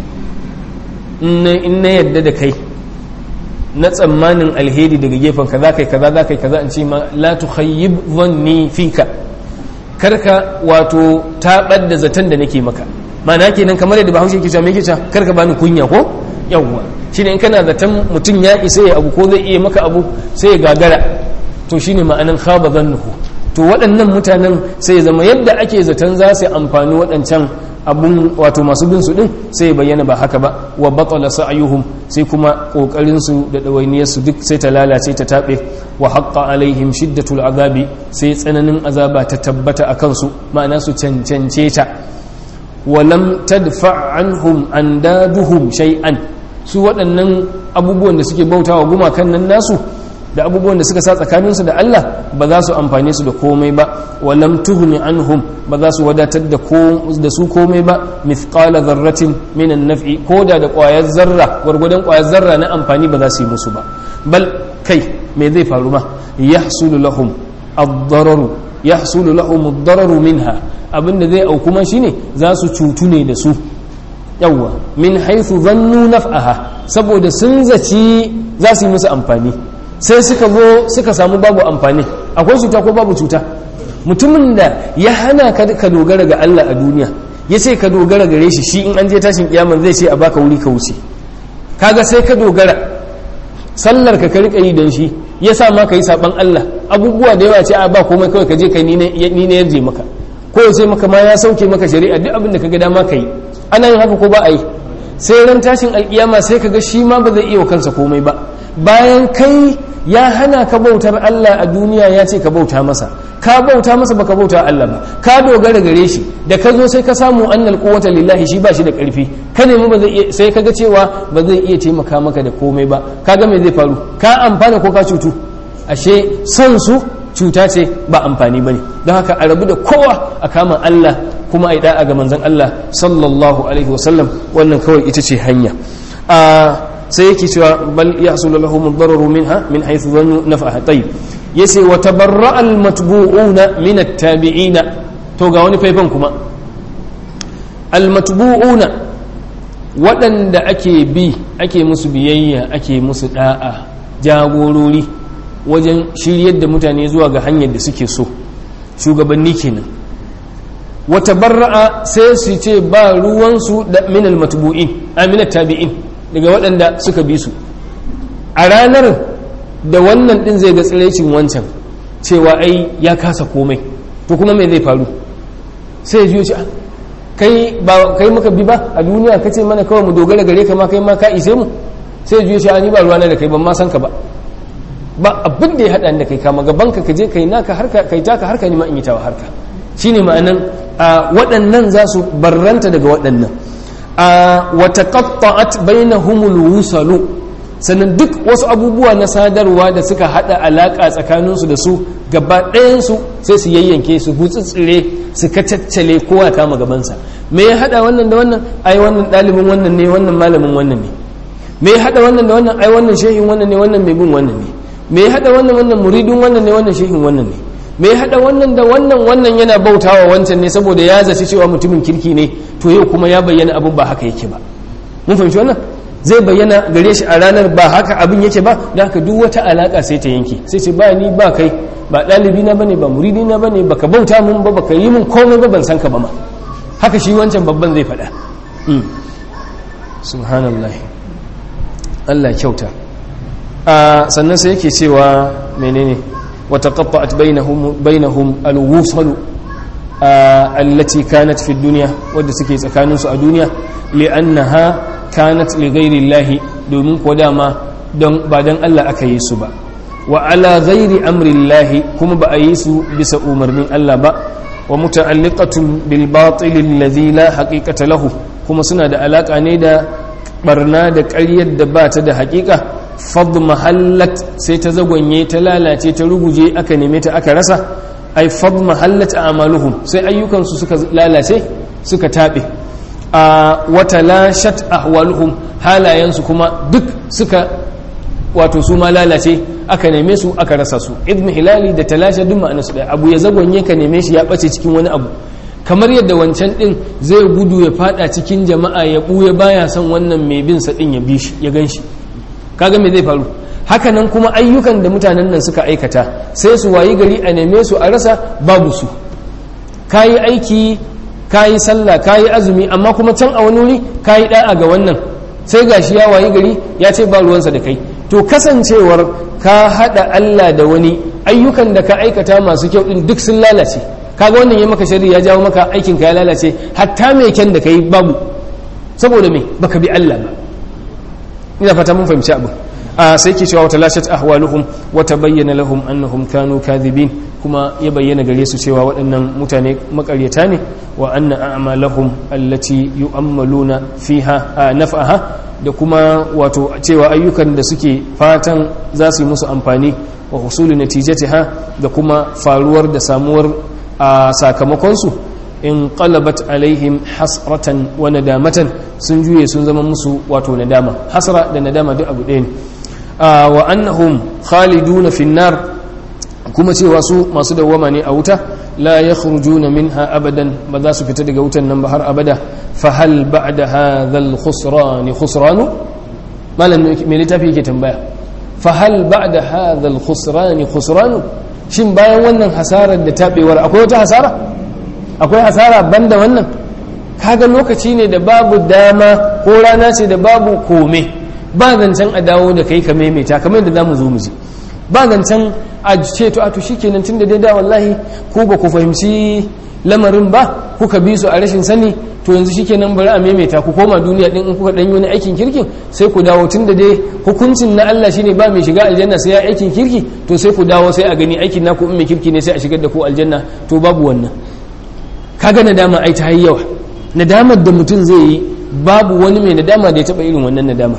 [SPEAKER 1] in na yadda da kai na tsammanin alheri daga gefen ka, za kai kaza za kai kaza, in ce ma la tukhayyib dhanni fika, karka wato tabar da zaton da nake maka. ma'ana kenan kamar yadda Bahaushe yake cewa me yake cewa karka bani kunya ko yawwa shine in kana zaton mutum ya isa ya abu ko zai iya maka abu sai ya gagara, to shine ma'anan khaba dhannuhu. To waɗannan mutanen sai ya zama yadda ake zaton za su amfani waɗancan abun wato masu bin su din sai ya bayyana ba haka ba. Wa batala sa'yuhum, sai kuma kokarin su da dawainiyar su duk sai ta lalace ta tabe. Wa haqqa alaihim shiddatul azabi, sai tsananin azaba ta tabbata akan su, ma'ana su cancance ta. Wa lam tadfa' anhum andaduhum shay'an, su waɗannan abubuwan da suke bautawa gumakan nan nasu da abubuwan da suka sa tsakaninsu da Allah ba za su amfane su da komai ba. Walam tughni anhum, ba za su wadatar da da su komai ba. Mithqala dharratin min an-naf'i, koda da ƙwayar zarra, gwargwadon ƙwayar zarra na amfani ba za su yi musu ba. Bal kai me zai faru ma, yahsulu lahum ad-dararu yahsulu lahum ad-dararu minha, abinda zai auku ma shine za su cutu ne da su. Yawwa min haythu dhannu naf'aha, saboda sun zaci za su yi musu amfani sai suka zo suka samu babu amfani. Akwai cuta ko babu cuta? mutumin da ya hana ka ka dogara ga Allah a duniya ya ce ka dogara gare shi shi in an je tashin kiyama zai ce a baka wuri ka wuce kaga sai ka dogara sallar ka ka rika yi don shi ya sa ma ka yi saban Allah abubuwa da yawa ce a ba komai kawai ka je kai ni ne yarje maka ko ya ce maka ma ya sauke maka shari'a duk abin da ka ga dama ka yi ana yin haka ko ba a yi sai ran tashin alkiyama sai ka ga shi ma ba zai iya wa kansa komai ba bayan kai ya hana ka bautar Allah a duniya ya ce ka bauta masa ka bauta masa baka bauta Allah ba ka dogara gare shi da ka zo sai ka samu annal quwwata lillahi shi ba shi da karfi ka nemi ba zai iya sai kaga cewa ba zai iya taimaka maka da komai ba kaga me zai faru ka amfana ko ka cutu ashe son su cuta ce ba amfani bane don haka a rabu da kowa a kama Allah kuma ai da'a ga manzon Allah sallallahu alaihi wasallam wannan kawai ita ce hanya a sai yake cewa bal yahsul lahum ad-dararu minha min haythu dhannu naf'aha tayyib yace wa tabarra'a al-matbu'una min at-tabi'ina to ga wani faifan kuma al-matbu'una waɗanda ake bi ake musu biyayya ake musu da'a jagorori wajen shiryar da mutane zuwa ga hanyar da suke so shugabanni kenan wa tabarra'a sai su ce ba ruwansu da min al-matbu'in min at-tabi'in daga waɗanda suka bi su a ranar da wannan ɗin zai ga tsirecin wancan cewa ai ya kasa komai to kuma mai zai faru sai ya ce kai ba kai muka bi ba a duniya kace mana kawai mu dogara gare ka ma kai ma ka ise mu sai ya ce ni ba ruwana da kai ban ma san ka ba ba abin da ya haɗa da kai kama gaban ka kaje kai naka harka kai taka harka ni ma in yi tawa harka shine ma'anan waɗannan za su barranta daga waɗannan wata ƙatta'at bainahumul wusalu sannan duk wasu abubuwa na sadarwa da suka hada alaƙa tsakaninsu da su gaba ɗayansu sai su yayyanke su gutsitsire su kacaccale kowa kama gabansa me ya hada wannan da wannan ai wannan ɗalibin wannan ne wannan malamin wannan ne me ya hada wannan da wannan ai wannan shehin wannan ne wannan mai bin wannan ne me ya hada wannan wannan muridin wannan ne wannan shehin wannan ne me ya haɗa wannan da wannan wannan yana bautawa wancan ne saboda ya zaci cewa mutumin kirki ne to yau kuma ya bayyana abin ba haka yake ba mun fahimci wannan zai bayyana gare shi a ranar ba haka abin yake ba da haka duk wata alaka sai ta yanke sai ce ba ni ba kai ba ɗalibi na bane ba muridi na bane baka bauta mun ba baka yi mun komai ba ban san ka ba ma haka shi wancan babban zai faɗa subhanallah Allah kyauta sannan sai yake cewa menene وتقطعت بينهم بينهم الوصل التي كانت في الدنيا ودسكي سكانن سو الدنيا لانها كانت لغير الله domin ko dama don ba dan Allah aka yi su ba wa ala ghairi amri Allah kuma ba a yi su bisa umarnin Allah ba wa muta'alliqatun bil batil alladhi la haqiqata lahu kuma suna da alaka ne da barna da ƙaryar da ba ta da haƙiƙa fad mahallat sai ta zagonye ta lalace ta ruguje aka neme ta aka rasa ai fad mahallat a'maluhum sai ayyukansu suka lalace suka tabe a wata lashat ahwaluhum halayensu kuma duk suka wato su ma lalace aka neme su aka rasa su ibn hilali da talasha duk ma'ana su abu ya zagonye ka neme shi ya bace cikin wani abu kamar yadda wancan din zai gudu ya fada cikin jama'a ya buye baya son wannan mai bin sa din ya bi shi ya ganshi kaga me zai faru hakanan kuma ayyukan da mutanen nan suka aikata sai su wayi gari a neme su a rasa babu su kayi aiki kayi sallah kayi azumi amma kuma can a wani wuri kayi da'a ga wannan sai gashi ya wayi gari ya ce ba ruwansa da kai to kasancewar ka hada Allah da wani ayyukan da ka aikata masu kyau din duk sun lalace kaga wannan ya maka shari ya jawo maka aikin ka ya lalace hatta mai kyan da kai babu saboda me baka bi Allah ba ina fata mun fahimci abu a sai ke cewa wata lashat ahwaluhum wa tabayyana lahum annahum kanu kadhibin kuma ya bayyana gare su cewa waɗannan mutane makaryata ne wa anna a'malahum allati yu'ammaluna fiha naf'aha da kuma wato cewa ayyukan da suke fatan za su yi musu amfani wa husulu natijatiha da kuma faruwar da samuwar a sakamakon su in qalabat alaihim hasratan wa nadamatan sun juye sun zama musu wato nadama hasra da nadama duk abu ɗaya ne wa annahum khaliduna fi nar kuma cewa su masu dawwama ne a wuta la yakhrujuna minha abadan ba za su fita daga wutan nan ba har abada fa hal ba'da hadha al khusran khusran malan me littafi yake tambaya fa hal ba'da hadha al khusran khusran shin bayan wannan hasarar da tabewar akwai wata hasara akwai hasara banda wannan kaga lokaci ne da babu dama ko rana ce da babu kome ba zancen a dawo da kai ka maimaita kamar yadda zamu zo mu ji ba zancen a ce to a to shikenan tunda dai da wallahi ku ba ku fahimci lamarin ba kuka bi su a rashin sani to yanzu shikenan bari a maimaita ku koma duniya din in kuka dan yi wani aikin kirkin sai ku dawo tunda dai hukuncin na Allah shine ba mai shiga aljanna sai ya aikin kirki to sai ku dawo sai a gani aikin naku in mai kirki ne sai a shigar da ku aljanna to babu wannan kaga nadama ai ta yawa nadamar da mutum zai yi babu wani mai nadama da ya taba irin wannan nadama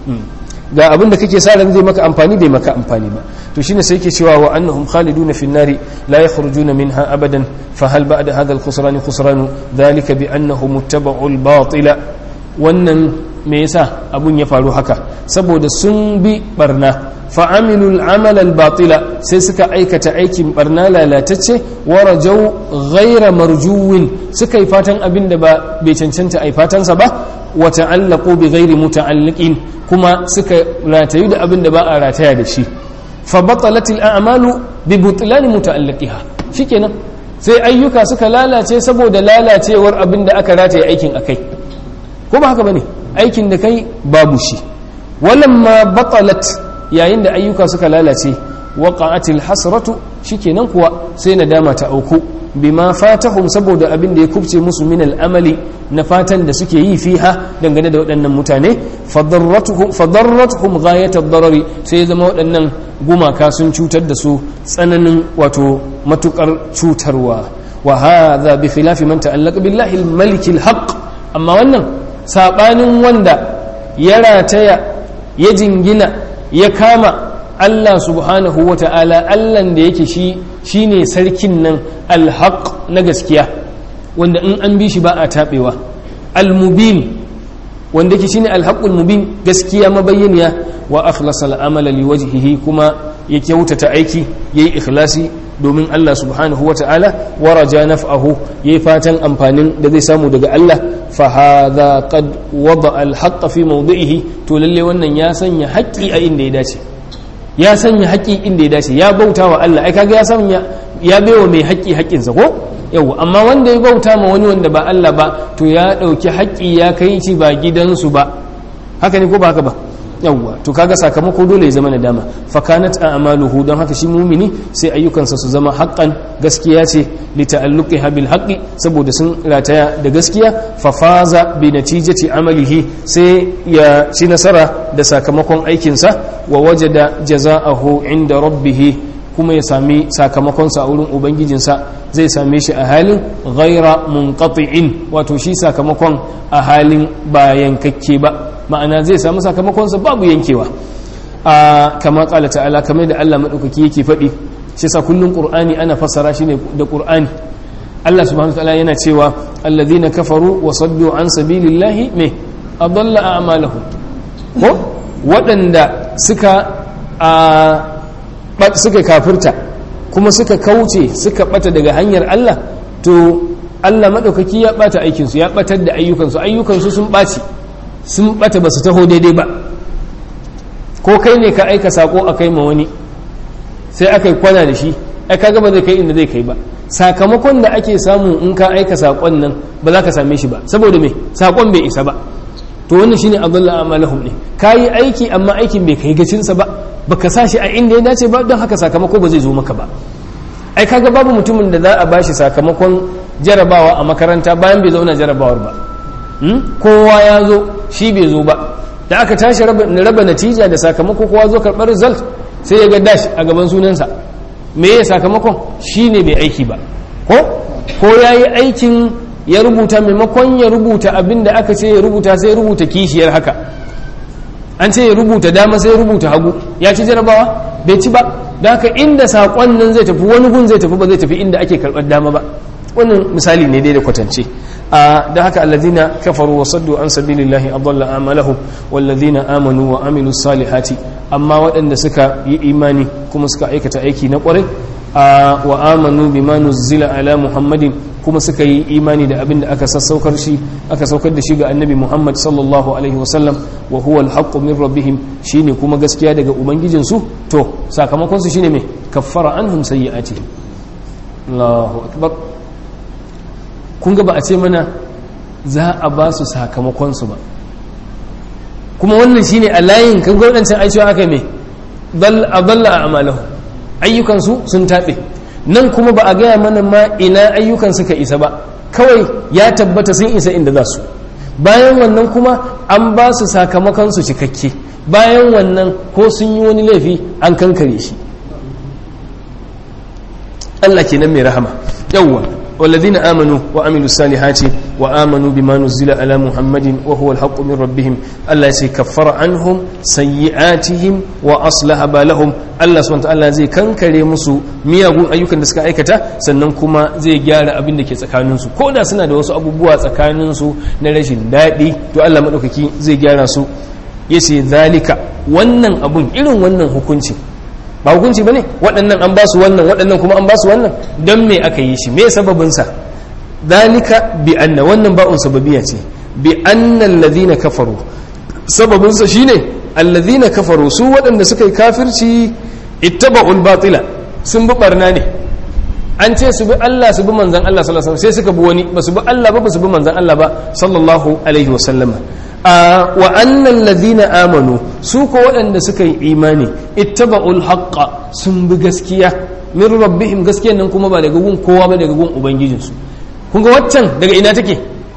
[SPEAKER 1] ga abin da kake sa ran zai maka amfani bai maka amfani ba to shine sai yake cewa wa annahum khaliduna fin nari la yakhrujuna minha abadan fa hal ba'da hadha al khusran khusran dhalika bi annahum ittaba'u al batila wannan me yasa abun ya faru haka saboda sun bi barna fa amilu al amala al batila sai suka aikata aikin barna lalatacce wa rajau ghayra marjuwin suka yi fatan abin da ba bai cancanta ai fatansa ba wa ta'allaqu bi ghairi muta'alliqin kuma suka ratayu da abin da ba a rataya da shi fa batalat al a'malu bi butlan muta'alliqiha shikenan sai ayyuka suka lalace saboda lalacewar abin da aka rataye aikin akai ko ba haka bane aikin da kai babu shi walamma batalat yayin da ayyuka suka lalace waqa'atil hasratu shikenan kuwa sai nadama ta auku bima fatahum saboda abin da ya kubce musu min al'amali na fatan da suke yi fiha dangane da waɗannan mutane fadarratuhum fadarratuhum ghayat ad-darari sai zama waɗannan gumaka sun cutar da su tsananin wato matukar cutarwa wa hadha bi khilafi man ta'allaqa billahi al-malik al-haq amma wannan sabanin wanda ya rataya ya jingina ya kama Allah subhanahu wa ta'ala Allahn da yake shi shine sarkin nan alhaq na gaskiya wanda in an bi shi ba a taɓewa almubin wanda yake shine alhaqul mubin gaskiya mabayyaniya wa akhlasa al'amala liwajhihi kuma ya kyautata aiki yayi ikhlasi domin Allah subhanahu wa ta'ala wa raja naf'ahu yayi fatan amfanin da zai samu daga Allah fa hadha qad wada alhaq fi mawdi'ihi to lalle wannan ya sanya haƙƙi a inda ya dace ya sanya haƙƙi inda ya dace ya bauta wa Allah ai kaga ya sanya ya baiwa mai haƙƙi haƙƙinsa ko yau amma wanda ya bauta ma wani wanda ba Allah ba to ya ɗauki haƙƙi ya kai shi ba gidansu ba haka ne ko ba haka ba yawwa to kaga sakamako dole ya zama nadama fa kanat a'maluhu don haka shi mumini sai ayyukansa su zama haqqan gaskiya ce li ta'alluqiha bil haqqi saboda sun rataya da gaskiya fa faza bi natijati amalihi sai ya ci nasara da sakamakon aikinsa wa wajada jaza'ahu inda rabbih kuma ya sami sakamakonsa a wurin ubangijinsa zai same shi a halin ghaira munqati'in wato shi sakamakon a halin bayan kakke ba ma'ana zai samu sakamakonsa babu yankewa a kama kala ta'ala kamar da Allah madaukaki yake faɗi shi sa kullun qur'ani ana fassara shi ne da qur'ani Allah subhanahu wa ta'ala yana cewa alladhina kafaru wa saddu an sabilillahi me adalla a'malahum ko waɗanda suka a suka kafirta kuma suka kauce suka bata daga hanyar Allah to Allah madaukaki ya bata aikinsu ya batar da ayyukansu ayyukansu sun baci sun bata basu taho daidai ba ko kai ne ka aika sako akai ma wani sai aka kwana da shi ai kaga ba zai kai inda zai kai ba sakamakon da ake samu in ka aika sakon nan ba za ka same shi ba saboda me sakon bai isa ba to wannan shine adalla amalahum ne kai aiki amma aikin bai kai gacinsa ba baka sa shi a inda ya dace ba don haka sakamako ba zai zo maka ba ai kaga babu mutumin da za a bashi sakamakon jarabawa a makaranta bayan bai zauna jarabawar ba kowa ya zo shi bai zo ba da aka tashi raba natija da sakamako kowa zo karɓar result sai ya ga dash a gaban sunansa me ya sakamakon shi ne bai aiki ba ko ko ya yi aikin ya rubuta maimakon ya rubuta abin da aka ce ya rubuta sai ya rubuta kishiyar haka an ce ya rubuta dama sai ya rubuta hagu ya ci jarabawa bai ci ba da haka inda saƙon nan zai tafi wani gun zai tafi ba zai tafi inda ake karɓar dama ba wannan misali ne dai da kwatance a da haka allazina kafaru wa saddu an sabilillahi adalla a'malahum wallazina amanu wa amilu salihati amma waɗanda suka yi imani kuma suka aikata aiki na ƙwarai wa amanu bima nuzila ala muhammadin kuma suka yi imani da abin da aka sassaukar shi aka saukar da shi ga annabi Muhammad sallallahu alaihi wasallam wa huwa al-haqqu min rabbihim shine kuma gaskiya daga ubangijin su to sakamakon su shine me kaffara anhum sayyi'atihim. Allahu akbar. kun ga ba a ce mana za a ba su sakamakon su ba, kuma wannan shine a layin kan gwamnatin aicewa aka me dal adalla a'malahu, ayyukan su sun tabe. nan kuma ba a gaya mana ma ina ayyukan suka isa ba, kawai ya tabbata sun isa inda za su. bayan wannan kuma an ba su sakamakon su cikakke, bayan wannan ko sun yi wani laifi an kankare shi. Allah kenan mai rahama. yawwa والذين آمنوا وعملوا الصالحات وآمنوا بما نزل على محمد وهو الحق من ربهم الله سيكفر عنهم سيئاتهم وأصلح بالهم الله سبحانه وتعالى زي كنكري مسو miyagun ayyukan da suka aikata, sannan kuma zai gyara abin da ke tsakaninsu, ko da suna da wasu abubuwa tsakaninsu na rashin daɗi to Allah maɗaukaki zai gyara su. yace zalika, wannan abun irin wannan hukunci ba hukunci bane, waɗannan an ba su wannan, waɗannan kuma an ba su wannan, don me aka yi shi, me sababinsa? dalika bi anna, wannan ba'un sababiyya ce, bi anna alladhina kafaru, sababinsa shine alladhina kafaru, su waɗanda suka yi kafirci ittaba'ul batila, sun bi barna ne. an ce su bi Allah su bi manzon Allah sallallahu alaihi wasallam, sai suka bi wani, ba su bi Allah ba ba su bi manzon Allah ba sallallahu alaihi wasallam. wa annal ladhina amanu, su ko waɗanda suka yi imani ittaba'ul haqqa, sun bi gaskiya min rabbihim, gaskiyan nan kuma ba daga gun kowa ba, daga gun ubangijinsu. kun ga waccan daga ina take,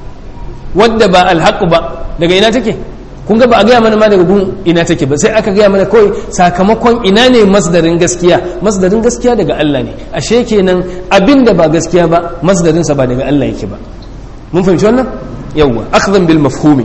[SPEAKER 1] wadda ba alhaq ba daga ina take? kun ga ba a gaya mana ma daga gun ina take ba, sai aka gaya mana kawai sakamakon ina ne masdarin gaskiya. masdarin gaskiya daga Allah ne, ashe kenan abinda ba gaskiya ba masdarinsa ba daga Allah yake ba. mun fahimci wannan? yawwa akhdhan bil mafhumi.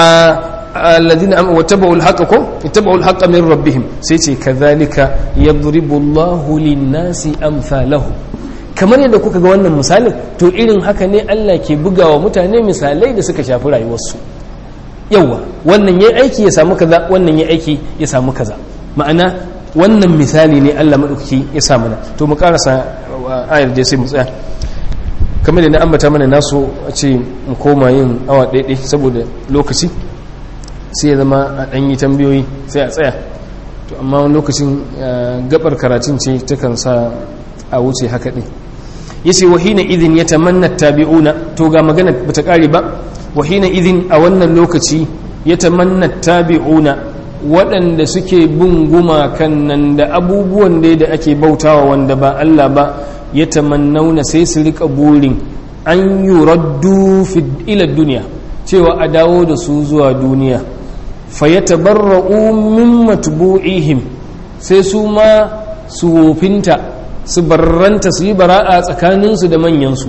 [SPEAKER 1] alladhina amanu wattaba'u al-haqqa ko ittaba'u al-haqqa min rabbihim, sai ce kadhalika yadribu Allahu lin-nasi amthalahu. kamar yadda kuka ga wannan misalin, to irin haka ne Allah ke bugawa mutane misalai da suka shafi rayuwarsu. yawa wannan yayi aiki ya samu kaza, wannan yayi aiki ya samu kaza, ma'ana wannan misali ne Allah madaukaki ya sa mana. to mu karasa ayar da sai mu tsaya, kamar da na ambata mana naso a ce mu koma yin awa ɗaiɗai saboda lokaci, sai ya zama a ɗanyi tambayoyi sai a tsaya. to amma wani lokacin gabar karatun ce takan sa a wuce haka ɗin. ya ce wahina idin ya tamanna tabi'una, to ga magana ba ta ƙare ba. wahina idin, a wannan lokaci, ya tamanna tabi'una, waɗanda suke bin gumakan nan da abubuwan da ake bautawa wanda ba Allah ba, ya tamannauna, sai su rika burin an yuraddu fi ila duniya, cewa a dawo da su zuwa duniya. fa yatabarra'u min matbu'ihim, sai su ma su wofinta, su barranta, su yi bara'a tsakaninsu da manyansu.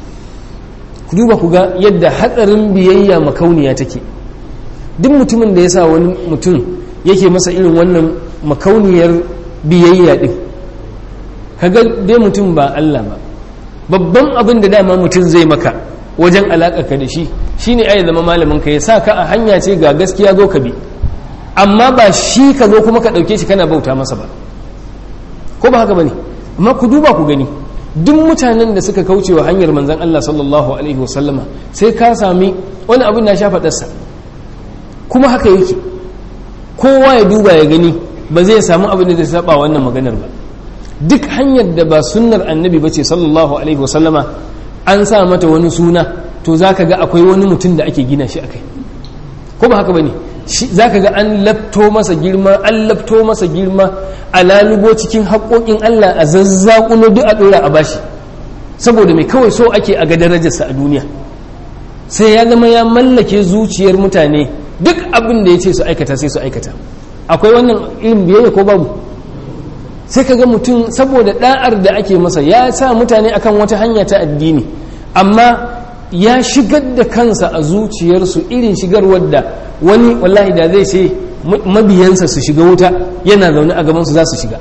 [SPEAKER 1] ku duba ku ga yadda hatsarin biyayya makauniya take. duk mutumin da ya sa wani mutum yake masa irin wannan makauniyar biyayya din, kaga dai mutum ba Allah ba, babban abin da dama mutum zai maka wajen alaƙa ka da shi shine ai zama malamin ka, ya sa ka a hanya ce ga gaskiya zo ka bi, amma ba shi ka zo kuma ka ɗauke shi kana bauta masa ba, ko ba haka bane? amma ku duba ku gani, duk mutanen da suka kauce wa hanyar manzon Allah sallallahu alaihi wasallama, sai ka sami wani abin na sha faɗarsa, kuma haka yake. kowa ya duba ya gani, ba zai samu abin da zai saba wannan maganar ba. duk hanyar da ba sunnar annabi ba ce sallallahu alaihi wasallama, an sa mata wani suna, to za ka ga akwai wani mutum da ake gina shi a kai, ko ba haka ba ne? za ka ga an lafto masa girma, an lafto masa girma a lalubo cikin haƙoƙin Allah, a zazzaƙulo duk a ɗora a bashi, saboda mai kawai so ake a ga darajarsa a duniya. sai ya zama ya mallake zuciyar mutane, duk abin da ya ce su aikata sai su aikata. akwai wannan irin biyayya ko babu? sai ka ga mutum saboda da'ar da ake masa ya sa mutane akan wata hanya ta addini, amma ya shigar da kansa a zuciyarsu irin shigar wadda wani wallahi da zai ce mabiyansa su shiga wuta, yana zaune a gabansu za su shiga.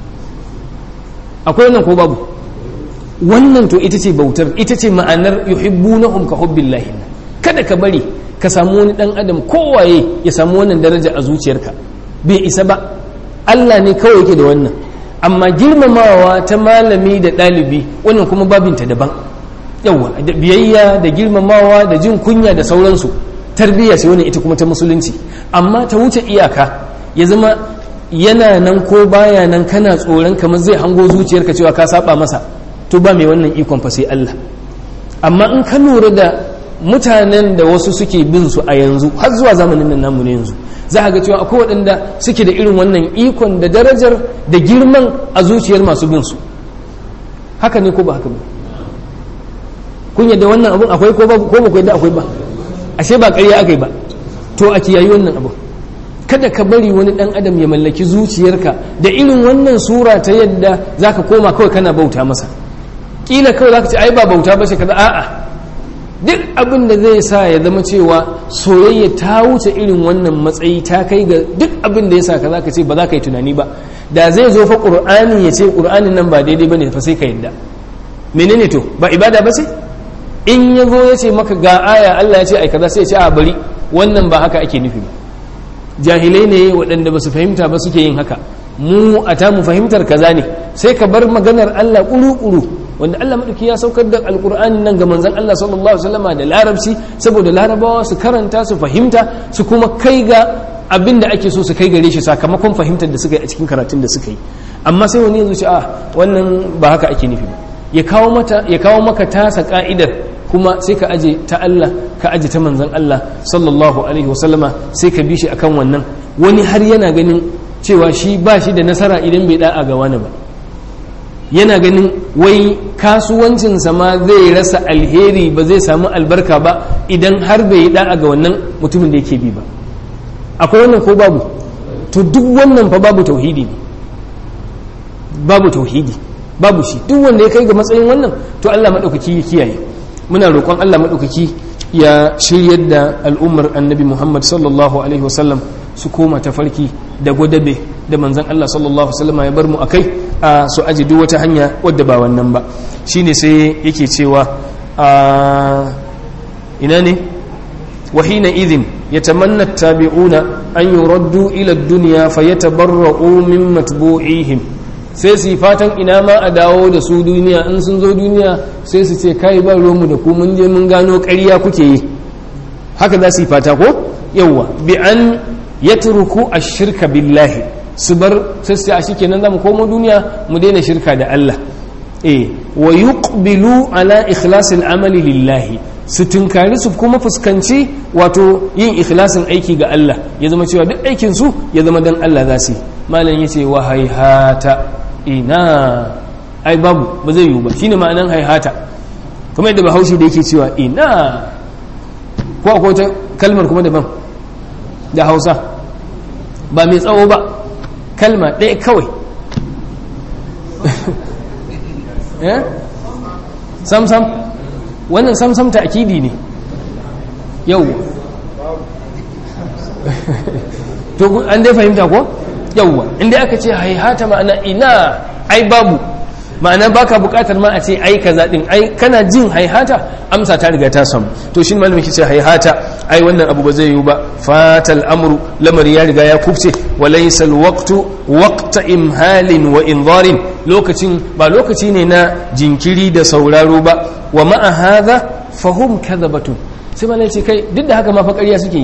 [SPEAKER 1] akwai wannan ko babu? wannan to ita ce bautar, ita ce ma'anar yuhibbunahum ka hubbillahi. kada ka bari ka samu wani dan adam kowaye ya samu wannan daraja a zuciyarka, bai isa ba. Allah ne kawai yake da wannan, amma girmamawa ta malami da ɗalibi wannan kuma babinta daban. yawa da biyayya da girmamawa da jin kunya da sauransu tarbiyya ce wannan ita kuma ta musulunci. Amma ta wuce iyaka ya zama yana nan ko baya nan kana tsoron kamar zai hango zuciyarka cewa ka saba masa, to ba mai wannan ikon fa sai Allah. Amma in ka lura da mutanen da wasu suke bin su a yanzu har zuwa zamanin nan namu ne yanzu, za a ga cewa akwai waɗanda suke da irin wannan ikon da darajar da girman a zuciyar masu bin su. Haka ne ko ba haka ba? Kun yadda wannan abun akwai ko ba ko ba ku yadda akwai ba? Ashe ba ƙarya akai ba. To a kiyayi wannan abu. Kada ka bari wani ɗan adam ya mallaki zuciyarka da irin wannan sura ta yadda zaka koma kawai kana bauta masa. Kila kawai zaka ce ai ba bauta ba shi kaza, a'a. Duk abin da zai sa ya zama cewa soyayya ta wuce irin wannan matsayi ta kai ga duk abin da ya sa ka zaka ce ba za ka yi tunani ba. Da zai zo fa Qur'ani ya ce Qur'anin nan ba daidai bane fa sai ka yadda. Menene to? Ba ibada ba sai? In ya zo ya ce maka ga aya Allah ya ce ai kaza sai ya ce a bari wannan ba haka ake nufi ba. Jahilai ne waɗanda ba su fahimta ba suke yin haka. Mu a ta mu fahimtar kaza ne sai ka bar maganar Allah ƙuru-ƙuru, wanda Allah maɗauki ya saukar da alƙur'ani nan ga manzon Allah sallallahu alaihi wasallam da larabci saboda larabawa su karanta su fahimta su kuma kai ga abin da ake so su kai gare shi sakamakon fahimtar da suka yi a cikin karatun da suka yi. Amma sai wani yanzu ce a wannan ba haka ake nufi ba, ya kawo mata ya kawo maka tasa ka'idar kuma sai ka aje ta Allah ka aje ta manzon Allah sallallahu alaihi wasallama sai ka bi shi akan wannan. Wani har yana ganin cewa shi ba shi da nasara idan bai da'a ga wani ba, yana ganin wai kasuwancinsa ma zai rasa alheri ba zai samu albarka ba idan har bai yi da'a ga wannan mutumin da yake bi ba. Akwai wannan ko babu? To duk wannan fa babu tauhidi ne, babu tauhidi, babu shi. Duk wanda ya kai ga matsayin wannan to Allah maɗaukaki ya kiyaye. Muna roƙon Allah maɗaukaki ya shiryar da al'ummar annabi Muhammad sallallahu alaihi wasallam su koma tafarki da gwadabe da manzan Allah sallallahu alaihi wasallam ya bar mu akai, a su aji duk wata hanya wadda ba wannan ba. Shine sai yake cewa a ina ne wa hina idhin yatamanna at-tabi'una an yuraddu ila ad-dunya fayatabarra'u min matbu'ihim. Sai su fatan ina ma a dawo da su duniya, in sun zo duniya sai su ce kai ba romu da ku mun je mun gano ƙarya kuke yi. Haka za su yi fata ko yawwa bi an yatruku ash-shirka billahi, su bar sai su ce a shikenan zamu komo duniya mu daina shirka da Allah. eh wa yuqbilu ala ikhlasil amali lillahi, su tunkari su kuma fuskanci wato yin ikhlasin aiki ga Allah, ya zama cewa duk aikin su ya zama dan Allah za su yi. Malam yace wa hayhata, ina ai babu, ba zai yiwu ba, shine ma'anan hayhata. Kuma yadda Bahaushe da yake cewa ina, ko akwai wata kalmar kuma daban da Hausa ba mai tsawo ba, kalma ɗaya kawai eh sam sam, wannan sam sam ta akidi ne yau to an dai fahimta ko yauwa, inda aka ce haihata ma'ana ina ai babu, ma'ana baka bukatar ma a ce ai kaza din, ai kana jin haihata amsa ta riga ta samu. To shin malamin ki ce haihata ai wannan abu ba zai yiwu ba, fatal amru, lamari ya riga ya kufce, wa laysa alwaqtu waqta imhalin wa inzarin, lokacin ba lokaci ne na jinkiri da sauraro ba. Wa ma'a hadha fahum kadhabatun, sai malamin ce kai duk da haka ma fa ƙarya suke yi.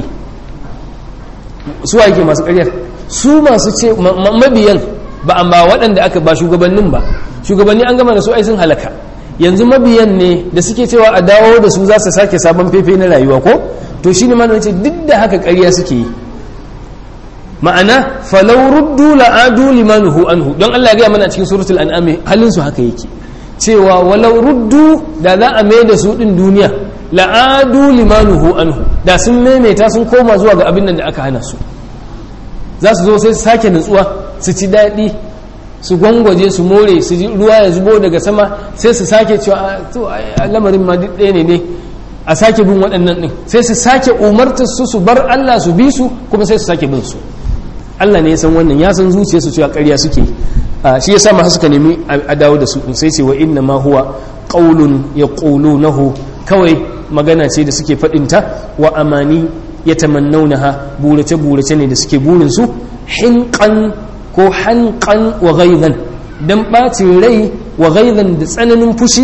[SPEAKER 1] Su wa yake masu ƙaryar? Su masu ce mabiyan ba amma waɗanda aka ba shugabannin ba, shugabanni an gama da su ai sun halaka, yanzu mabiyan ne da suke cewa a dawo da su za su sake sabon fefe na rayuwa ko to shi ne mana ce duk da haka ƙarya suke yi. Ma'ana falau ruddu la'adu limanuhu anhu, don Allah ya gaya mana cikin suratul an'am halin su haka yake cewa walau ruddu da za a mai da su din duniya la'adu limanuhu anhu, da sun maimaita sun koma zuwa ga abin nan da aka hana su, za su zo sai su sake nutsuwa su ci daɗi su gwangwaje su more su ji ruwa ya zubo daga sama, sai su sake cewa to a lamarin ma duk ɗaya ne ne a sake bin waɗannan ɗin, sai su sake umartar su su bar Allah su bi su kuma sai su sake bin su. Allah ne ya san wannan, ya san zuciya su cewa ƙarya suke, shi ya sa masu suka nemi a dawo da su, sai ce wa inna ma huwa qaulun yaqulunahu, kawai magana ce da suke faɗinta, wa amani yatamannawnaha, burace burace ne da suke burin su, hinqan ko hanqan wa ghaizan, dan bacin rai wa ghaizan da tsananin fushi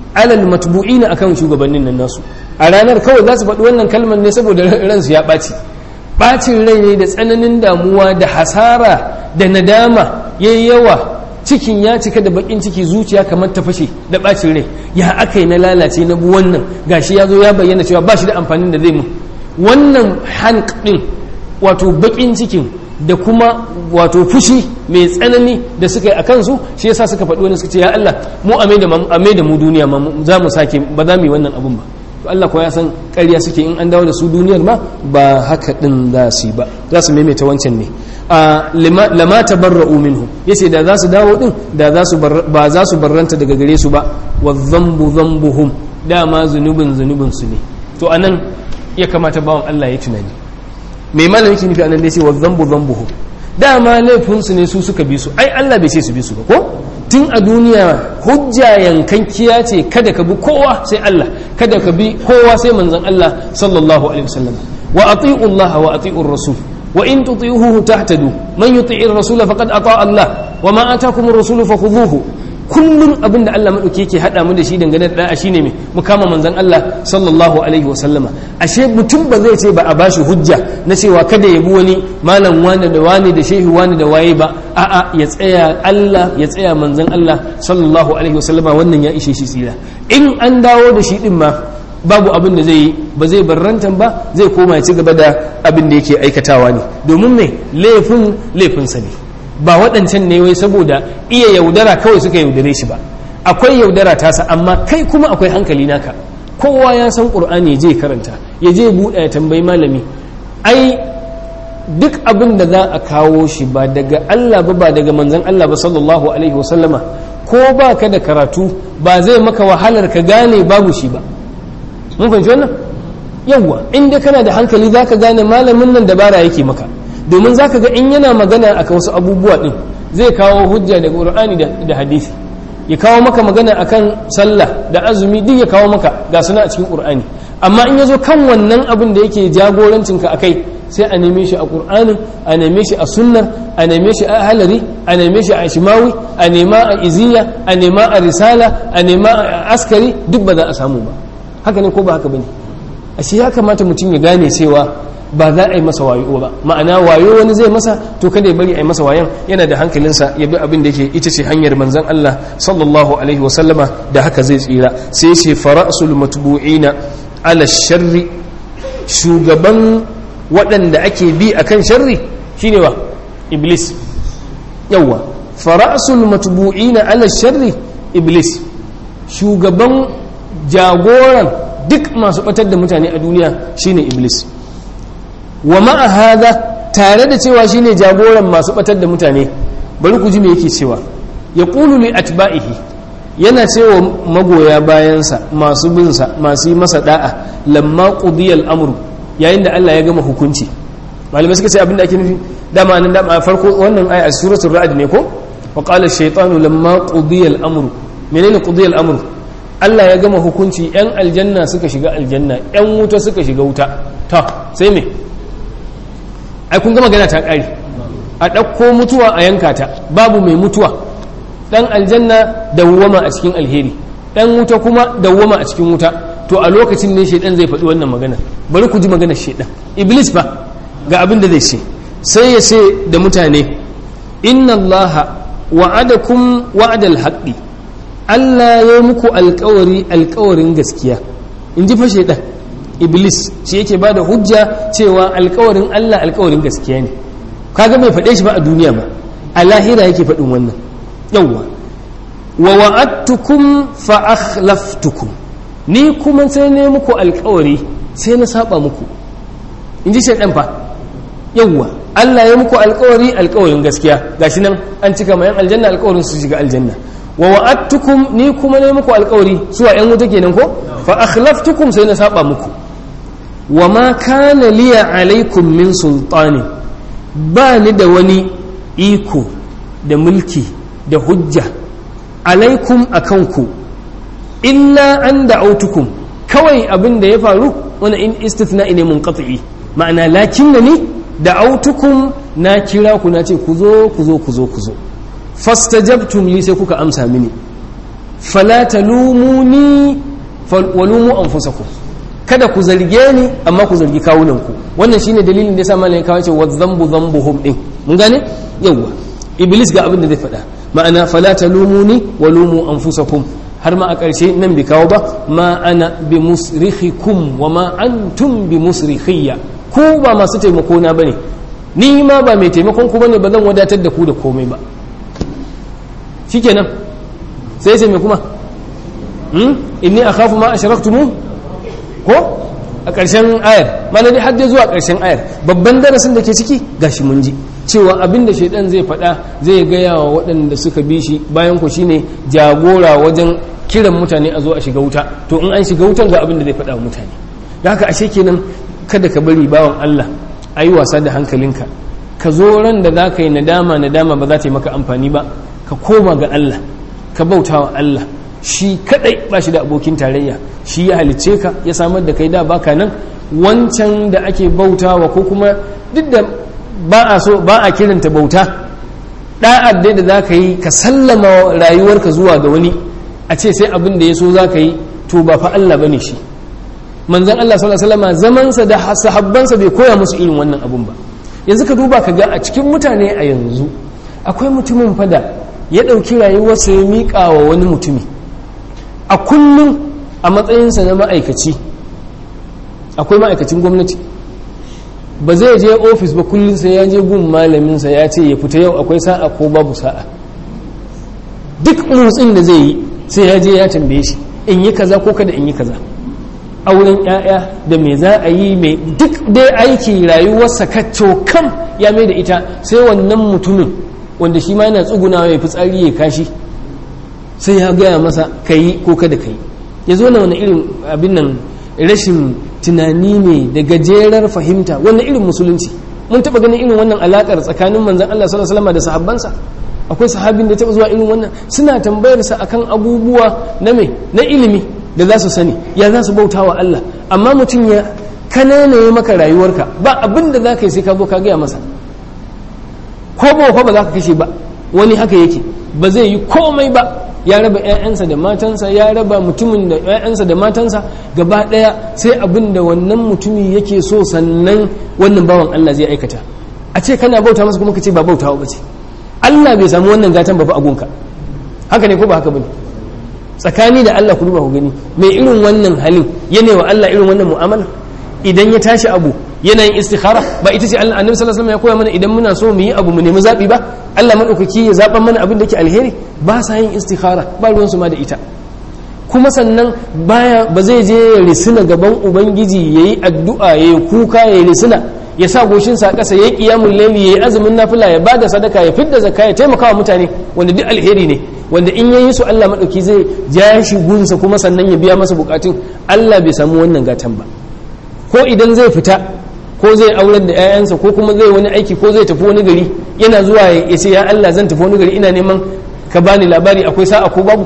[SPEAKER 1] alal matbu'ina akan shugabannin nan nasu a ranar kawai za su faɗi wannan kalmar ne saboda ransu ya ɓaci ɓacin rai ne da tsananin damuwa da hasara da nadama yayi yawa cikin ya cika da bakin ciki zuciya kamar ta fashe da ɓacin rai ya aka yi na lalace na bu wannan gashi ya zo ya bayyana cewa ba shi da amfanin da zai mu wannan hank ɗin wato bakin cikin da kuma wato fushi mai tsanani da suka yi a kansu shi yasa suka faɗi wani suka ce ya Allah mu a mai da mu duniya ma za mu sake ba za mu yi wannan abun ba to Allah ko ya san ƙarya suke in an dawo da su duniyar ma ba haka din za su yi ba za su maimaita wancan ne a lama tabarra'u minhu yace da za su dawo din da za su ba za su barranta daga gare su ba wa dhanbu dhanbuhum dama zunubin zunubin su ne to anan ya kamata bawan Allah ya tunani mai malamin yake nufi anan da yace wa dhanbu dhanbuhum dama laifin su ne su suka bi su ai Allah bai ce su bi su ba ko tun a duniya hujja yankankiya ce kada ka bi kowa sai Allah kada ka bi kowa sai manzon Allah sallallahu alaihi wasallam wa ati'u Allah wa ati'ur rasul wa in tuti'uhu tahtadu man yuti'ir rasul faqad ata'a Allah wa ma atakumur rasul fakhudhuhu kullum abinda Allah madauke yake hada mu da shi dangane da da'a shine me mu kama manzon Allah sallallahu alaihi wasallama ashe mutum ba zai ce ba a bashi hujja na cewa kada ya bi wani malam wani da wani da shehu wani da waye ba a'a ya tsaya Allah ya tsaya manzon Allah sallallahu alaihi wasallama wannan ya ishe shi tsira in an dawo da shi din ma babu abin da zai yi ba zai barrantan ba zai koma ya ci gaba da abin da yake aikatawa ne domin me laifin laifinsa ne ba waɗancan ne wai saboda iya yaudara kawai suka yaudare shi ba akwai yaudara tasa amma kai kuma akwai hankali naka kowa ya san ƙur'ani ya je karanta ya je buɗe ya tambayi malami ai duk abin da za a kawo shi ba daga Allah ba ba daga manzon Allah ba sallallahu alaihi wasallama ko ba ka da karatu ba zai maka wahalar ka gane babu shi ba mun fahimci wannan yawwa inda kana da hankali za ka gane malamin nan dabara yake maka domin za ka ga in yana magana a wasu abubuwa ɗin zai kawo hujja da ƙur'ani da hadisi ya kawo maka magana akan sallah da azumi duk ya kawo maka ga suna a cikin ƙur'ani amma in ya zo kan wannan abin da yake jagorancinka a kai sai a neme shi a ƙur'anin a neme shi a sunnar a neme shi a halari a neme shi a shimawi a nema a iziya a nema a risala a nema a askari duk ba za a samu ba haka ne ko ba haka ba ne ashe ya kamata mutum ya gane cewa ba za a yi masa wayo ba ma'ana wayo wani zai masa to kada ya bari a yi masa wayan yana da hankalinsa ya bi abin da yake ita ce hanyar manzon Allah sallallahu alaihi wasallama da haka zai tsira sai ce fara'sul matbu'ina ala sharri shugaban waɗanda ake bi akan sharri shine wa iblis yawa fara'sul matbu'ina ala sharri iblis shugaban jagoran duk masu batar da mutane a duniya shine iblis wa ma'a hada tare da cewa shine jagoran masu batar da mutane bari ku ji me yake cewa ya qulu li atba'ihi yana cewa magoya bayansa masu bin sa masu yi masa da'a lamma qudiya al-amru yayin da Allah ya gama hukunci malamai suka ce abinda ake nufi dama nan da farko wannan aya a suratul ra'd ne ko wa qala ash-shaytanu lamma qudiya al-amru menene qudiya al-amru Allah ya gama hukunci yan aljanna suka shiga aljanna yan wuta suka shiga wuta ta sai me ai kun ga magana ta ƙari a ɗauko mutuwa a yanka ta babu mai mutuwa ɗan aljanna dawwama a cikin alheri ɗan wuta kuma dawwama a cikin wuta to a lokacin ne shaidan zai faɗi wannan magana bari ku ji maganar shaidan iblis ba ga abin da zai ce sai ya ce da mutane inna allaha wa'adakum wa'adal haqqi Allah ya muku alƙawari alƙawarin gaskiya in ji fa shaidan iblis shi yake ba da hujja cewa alkawarin Allah alkawarin gaskiya ne kaga bai faɗe shi ba a duniya ba a lahira yake faɗin wannan yawwa wa wa'adtukum fa akhlaftukum ni kuma sai ne muku alkawari sai na saba muku in ji shaidan fa yawwa Allah ya muku alkawari alkawarin gaskiya gashi nan an cika ma yan aljanna alkawarin su shiga aljanna wa wa'adtukum ni kuma ne muku alkawari suwa yan wuta kenan ko fa akhlaftukum sai na saba muku wa ma kana liya alaikum min sultani ba ni da wani iko da mulki da hujja alaikum akan ku illa an da'autukum kawai abin da ya faru wani in istithna'i ne munqati ma'ana lakinnani da'autukum na kira ku na ce ku zo ku zo ku zo ku zo fastajabtum li sai kuka amsa mini fala talumuni walumu anfusakum, kada ku zarge ni amma ku zargi kawunanku. wannan shine dalilin da yasa malamin kawai ce wadhanbu dhanbuhum din, mun gane yawa iblis ga abin da zai faɗa, ma'ana fala talumuni walumu anfusakum, har ma a ƙarshe nan bi kawo ba ma ana bi musrikhikum wa ma antum bi musrikhiyya, ku ba masu taimako na bane, ni ma ba mai taimakon ku bane, ba zan wadatar da ku da komai ba. shikenan sai sai me kuma hmm inni akhafu ma ashraktum ko a ƙarshen ayar, mana dai har dai zuwa ƙarshen ayar babban darasin da ke ciki gashi mun ji cewa abinda shaidan zai faɗa zai gaya wa waɗanda suka bi shi bayan ku shine jagora wajen kiran mutane a zo a shiga wuta. To in an shiga wutar ga abinda zai faɗa wa mutane. Da haka ashe kenan kada ka bari bawan Allah a yi wasa da hankalinka, ka zo ran da za ka yi nadama nadama ba za ta yi maka amfani ba, ka koma ga Allah, ka bauta wa Allah shi kadai, ba shi da abokin tarayya, shi ya halicce ka ya samar da kai da baka nan. Wancan da ake bautawa ko kuma duk da ba a so ba a kiranta bauta, da'ar dai da za ka yi ka sallama rayuwarka zuwa ga wani a ce sai abin da ya so za ka yi, to ba fa Allah bane shi. manzon Allah sallallahu alaihi wasallam zamansa da sahabbansa bai koya musu irin wannan abun ba. Yanzu ka duba ka ga a cikin mutane a yanzu akwai mutumin fada ya ɗauki rayuwarsa ya miƙa wa wani mutumi a kullum a matsayinsa na ma'aikaci. Akwai ma'aikacin gwamnati ba zai je ofis ba kullum sai ya je gun malaminsa ya ce ya fita yau akwai sa'a ko babu sa'a. Duk motsin da zai yi sai ya je ya tambaye shi in yi kaza ko kada in yi kaza, auren ƴaƴa da me za a yi, mai duk dai aiki rayuwarsa kacco kam ya mai da ita sai wannan mutumin wanda shi ma yana tsugunawa ya fitsari ya kashi sai ya gaya masa ka yi ko kada ka yi. ya zo na wani irin abin nan rashin tunani ne da gajerar fahimta, wannan irin musulunci. Mun taɓa ganin irin wannan alaƙar tsakanin manzan Allah sallallahu alaihi wasallam da sahabbansa. Akwai sahabin da taɓa zuwa irin wannan, suna tambayarsa akan abubuwa na me na ilimi da za su sani, ya za su bauta wa Allah, amma mutum ya kananaye maka rayuwarka, ba abin da za ka yi sai ka zo ka gaya masa. Ko ba ba za ka kashe ba, wani haka yake ba zai yi komai ba, ya raba 'ya'yansa da matansa, ya raba mutumin da 'ya'yansa da matansa gaba ɗaya, sai abin da wannan mutumi yake so sannan wannan bawan Allah zai aikata. A ce kana bauta masa kuma ka ce ba bautawa ba ce. Allah bai samu wannan gatan ba fa agunka. Haka ne ko ba haka bane? Tsakani da Allah ku duba ku gani, mai irin wannan halin yana wa Allah irin wannan mu'amala. Idan ya tashi abu yana yin istikhara, ba ita ce Allah Annabi sallallahu alaihi wasallam ya koya mana idan muna so mu yi abu mu nemi zabi ba, Allah madaukaki ya zaban mana abin da yake alheri, ba sa yin istikhara, ba ruwan su ma da ita. Kuma sannan baya ba zai je ya risina gaban ubangiji yayi addu'a yayi kuka yayi risina, ya sa goshin sa kasa yayi qiyamul layli yayi azumin nafila ya bada sadaka ya fidda zakka ya taimaka wa mutane wanda duk alheri ne, wanda in yayi su Allah madauki zai ja shi gunsa kuma sannan ya biya masa bukatun. Allah bai samu wannan gatan ba. Ko idan zai fita ko zai aurar da 'ya'yansa ko kuma zai wani aiki ko zai tafi wani gari, yana zuwa ya ce ya Allah zan tafi wani gari ina neman ka bani labari akwai sa'a ko babu,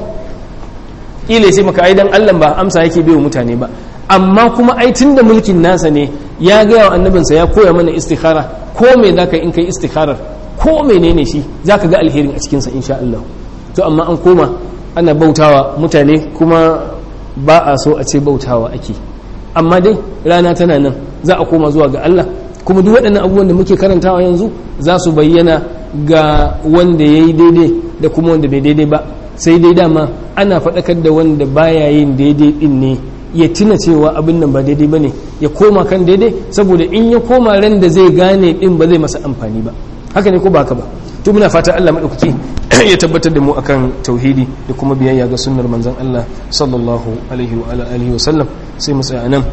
[SPEAKER 1] kila sai maka ai dan Allah ba amsa yake bai wa mutane ba. Amma kuma ai tunda mulkin nasa ne ya ga wa annabinsa ya koya mana istikhara, ko me zaka in kai istikharar ko menene shi zaka ga alherin a cikin sa insha Allah. To amma an koma ana bautawa mutane kuma ba a so a ce bautawa ake. Amma dai rana tana nan za a koma zuwa ga Allah, kuma duk waɗannan abubuwan da muke karantawa yanzu za su bayyana ga wanda ya yi daidai da kuma wanda bai daidai ba. Sai dai dama ana faɗakar da wanda baya yin daidai ɗin ne ya tuna cewa abin nan ba daidai ba ne, ya koma kan daidai, saboda in ya koma ran da zai gane ɗin ba zai masa amfani ba. Haka ne ko ba haka ba? To muna fata Allah maɗaukaki ya tabbatar da mu akan tauhidi da kuma biyayya ga sunnar manzon Allah sallallahu alaihi wa alihi wa sallam. Sai mu tsaya nan,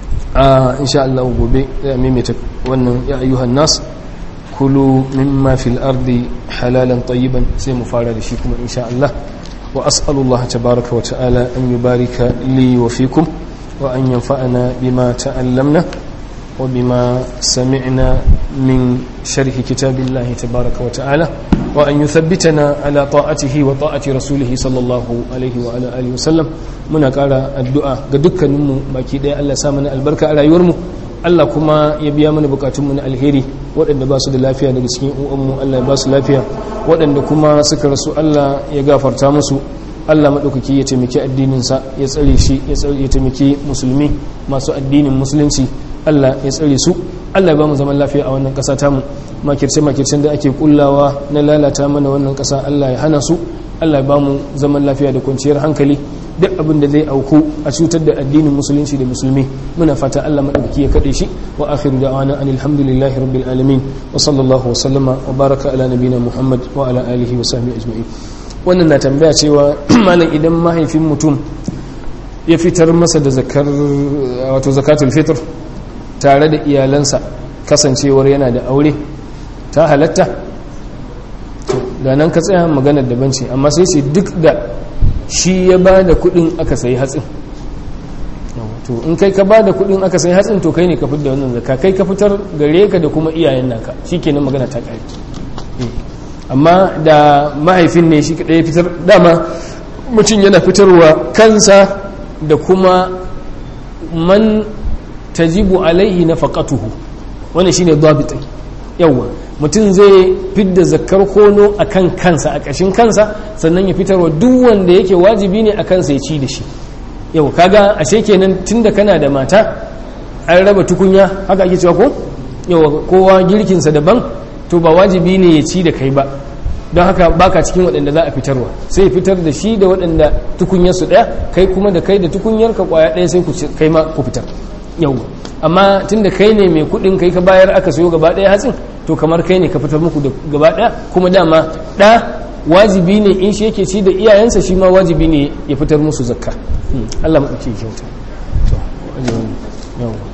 [SPEAKER 1] a insha Allah gobe ya maimaita wannan ya ayyuhan nas kulu mimma fil ardi halalan tayyiban, sai mu fara da shi kuma insha Allah. Wa as'alullah tabaraka wa ta'ala an yubarika li wa fikum wa an yanfa'ana bima ta'allamna wa bima sami'na min sharhi kitabillahi tabaraka wa ta'ala, wa an yuthabbitana ala ta'atihi wa ta'ati rasulih sallallahu alaihi wa ala alihi wasallam. Muna ƙara addu'a ga dukkaninmu baki ɗaya, Allah ya sa mana albarka a rayuwarmu, Allah kuma ya biya mana bukatunmu na alheri. Waɗanda ba su da lafiya daga cikin uwanmu Allah ya ba su lafiya, waɗanda kuma suka rasu Allah ya gafarta musu, Allah maɗaukaki ya taimaki addininsa ya tsare shi ya taimaki musulmi masu addinin musulunci Allah ya tsare su Allah ya ba mu zaman lafiya a wannan ƙasa tamu makirce makircen da ake kullawa na lalata mana wannan ƙasa Allah ya hana su Allah ya ba mu zaman lafiya da kwanciyar hankali duk abin da zai auku a cutar da addinin musulunci da musulmi muna fata Allah madaukaki ya kade shi wa akhiru da'wana anil hamdulillahi rabbil alamin wa sallallahu wa sallama wa baraka ala nabina Muhammad wa ala alihi wa sahbihi ajma'in. Wannan na tambaya cewa malam idan mahaifin mutum ya fitar masa da zakar wato zakatul fitr tare da iyalansa kasancewar yana da aure ta halatta to da nan ka tsaya maganar daban ce amma sai ce duk da shi ya ba da kudin aka sayi hatsin to in kai ka ba da kudin aka sayi hatsin to kai ne ka fitar da wannan zakka kai ka fitar gare ka da kuma iyayen naka shikenan magana ta kare amma da mahaifin ne shi kadai fitar dama mutum yana fitarwa kansa da kuma man tajibu alaihi nafaqatuhu wannan shine dabitin yawa mutum zai fidda zakkar kono a kan kansa a ƙashin kansa sannan ya fitarwa duk wanda yake wajibi ne a kansa ya ci da shi yau kaga ashe kenan tunda kana da mata an raba tukunya haka ake cewa ko yau kowa girkinsa daban to ba wajibi ne ya ci da kai ba don haka baka cikin waɗanda za a fitarwa sai ya fitar da shi da waɗanda tukunyarsu ɗaya kai kuma da kai da tukunyar ka kwaya ɗaya sai kai ma ku fitar yau amma tunda kai ne mai kuɗin kai ka bayar aka sayo gaba ɗaya hatsin to kamar kai ne ka fitar muku da gaba ɗaya kuma dama ɗa wajibi ne in shi yake ci da iyayensa shi ma wajibi ne ya fitar musu zakka Allah maɗauki kyauta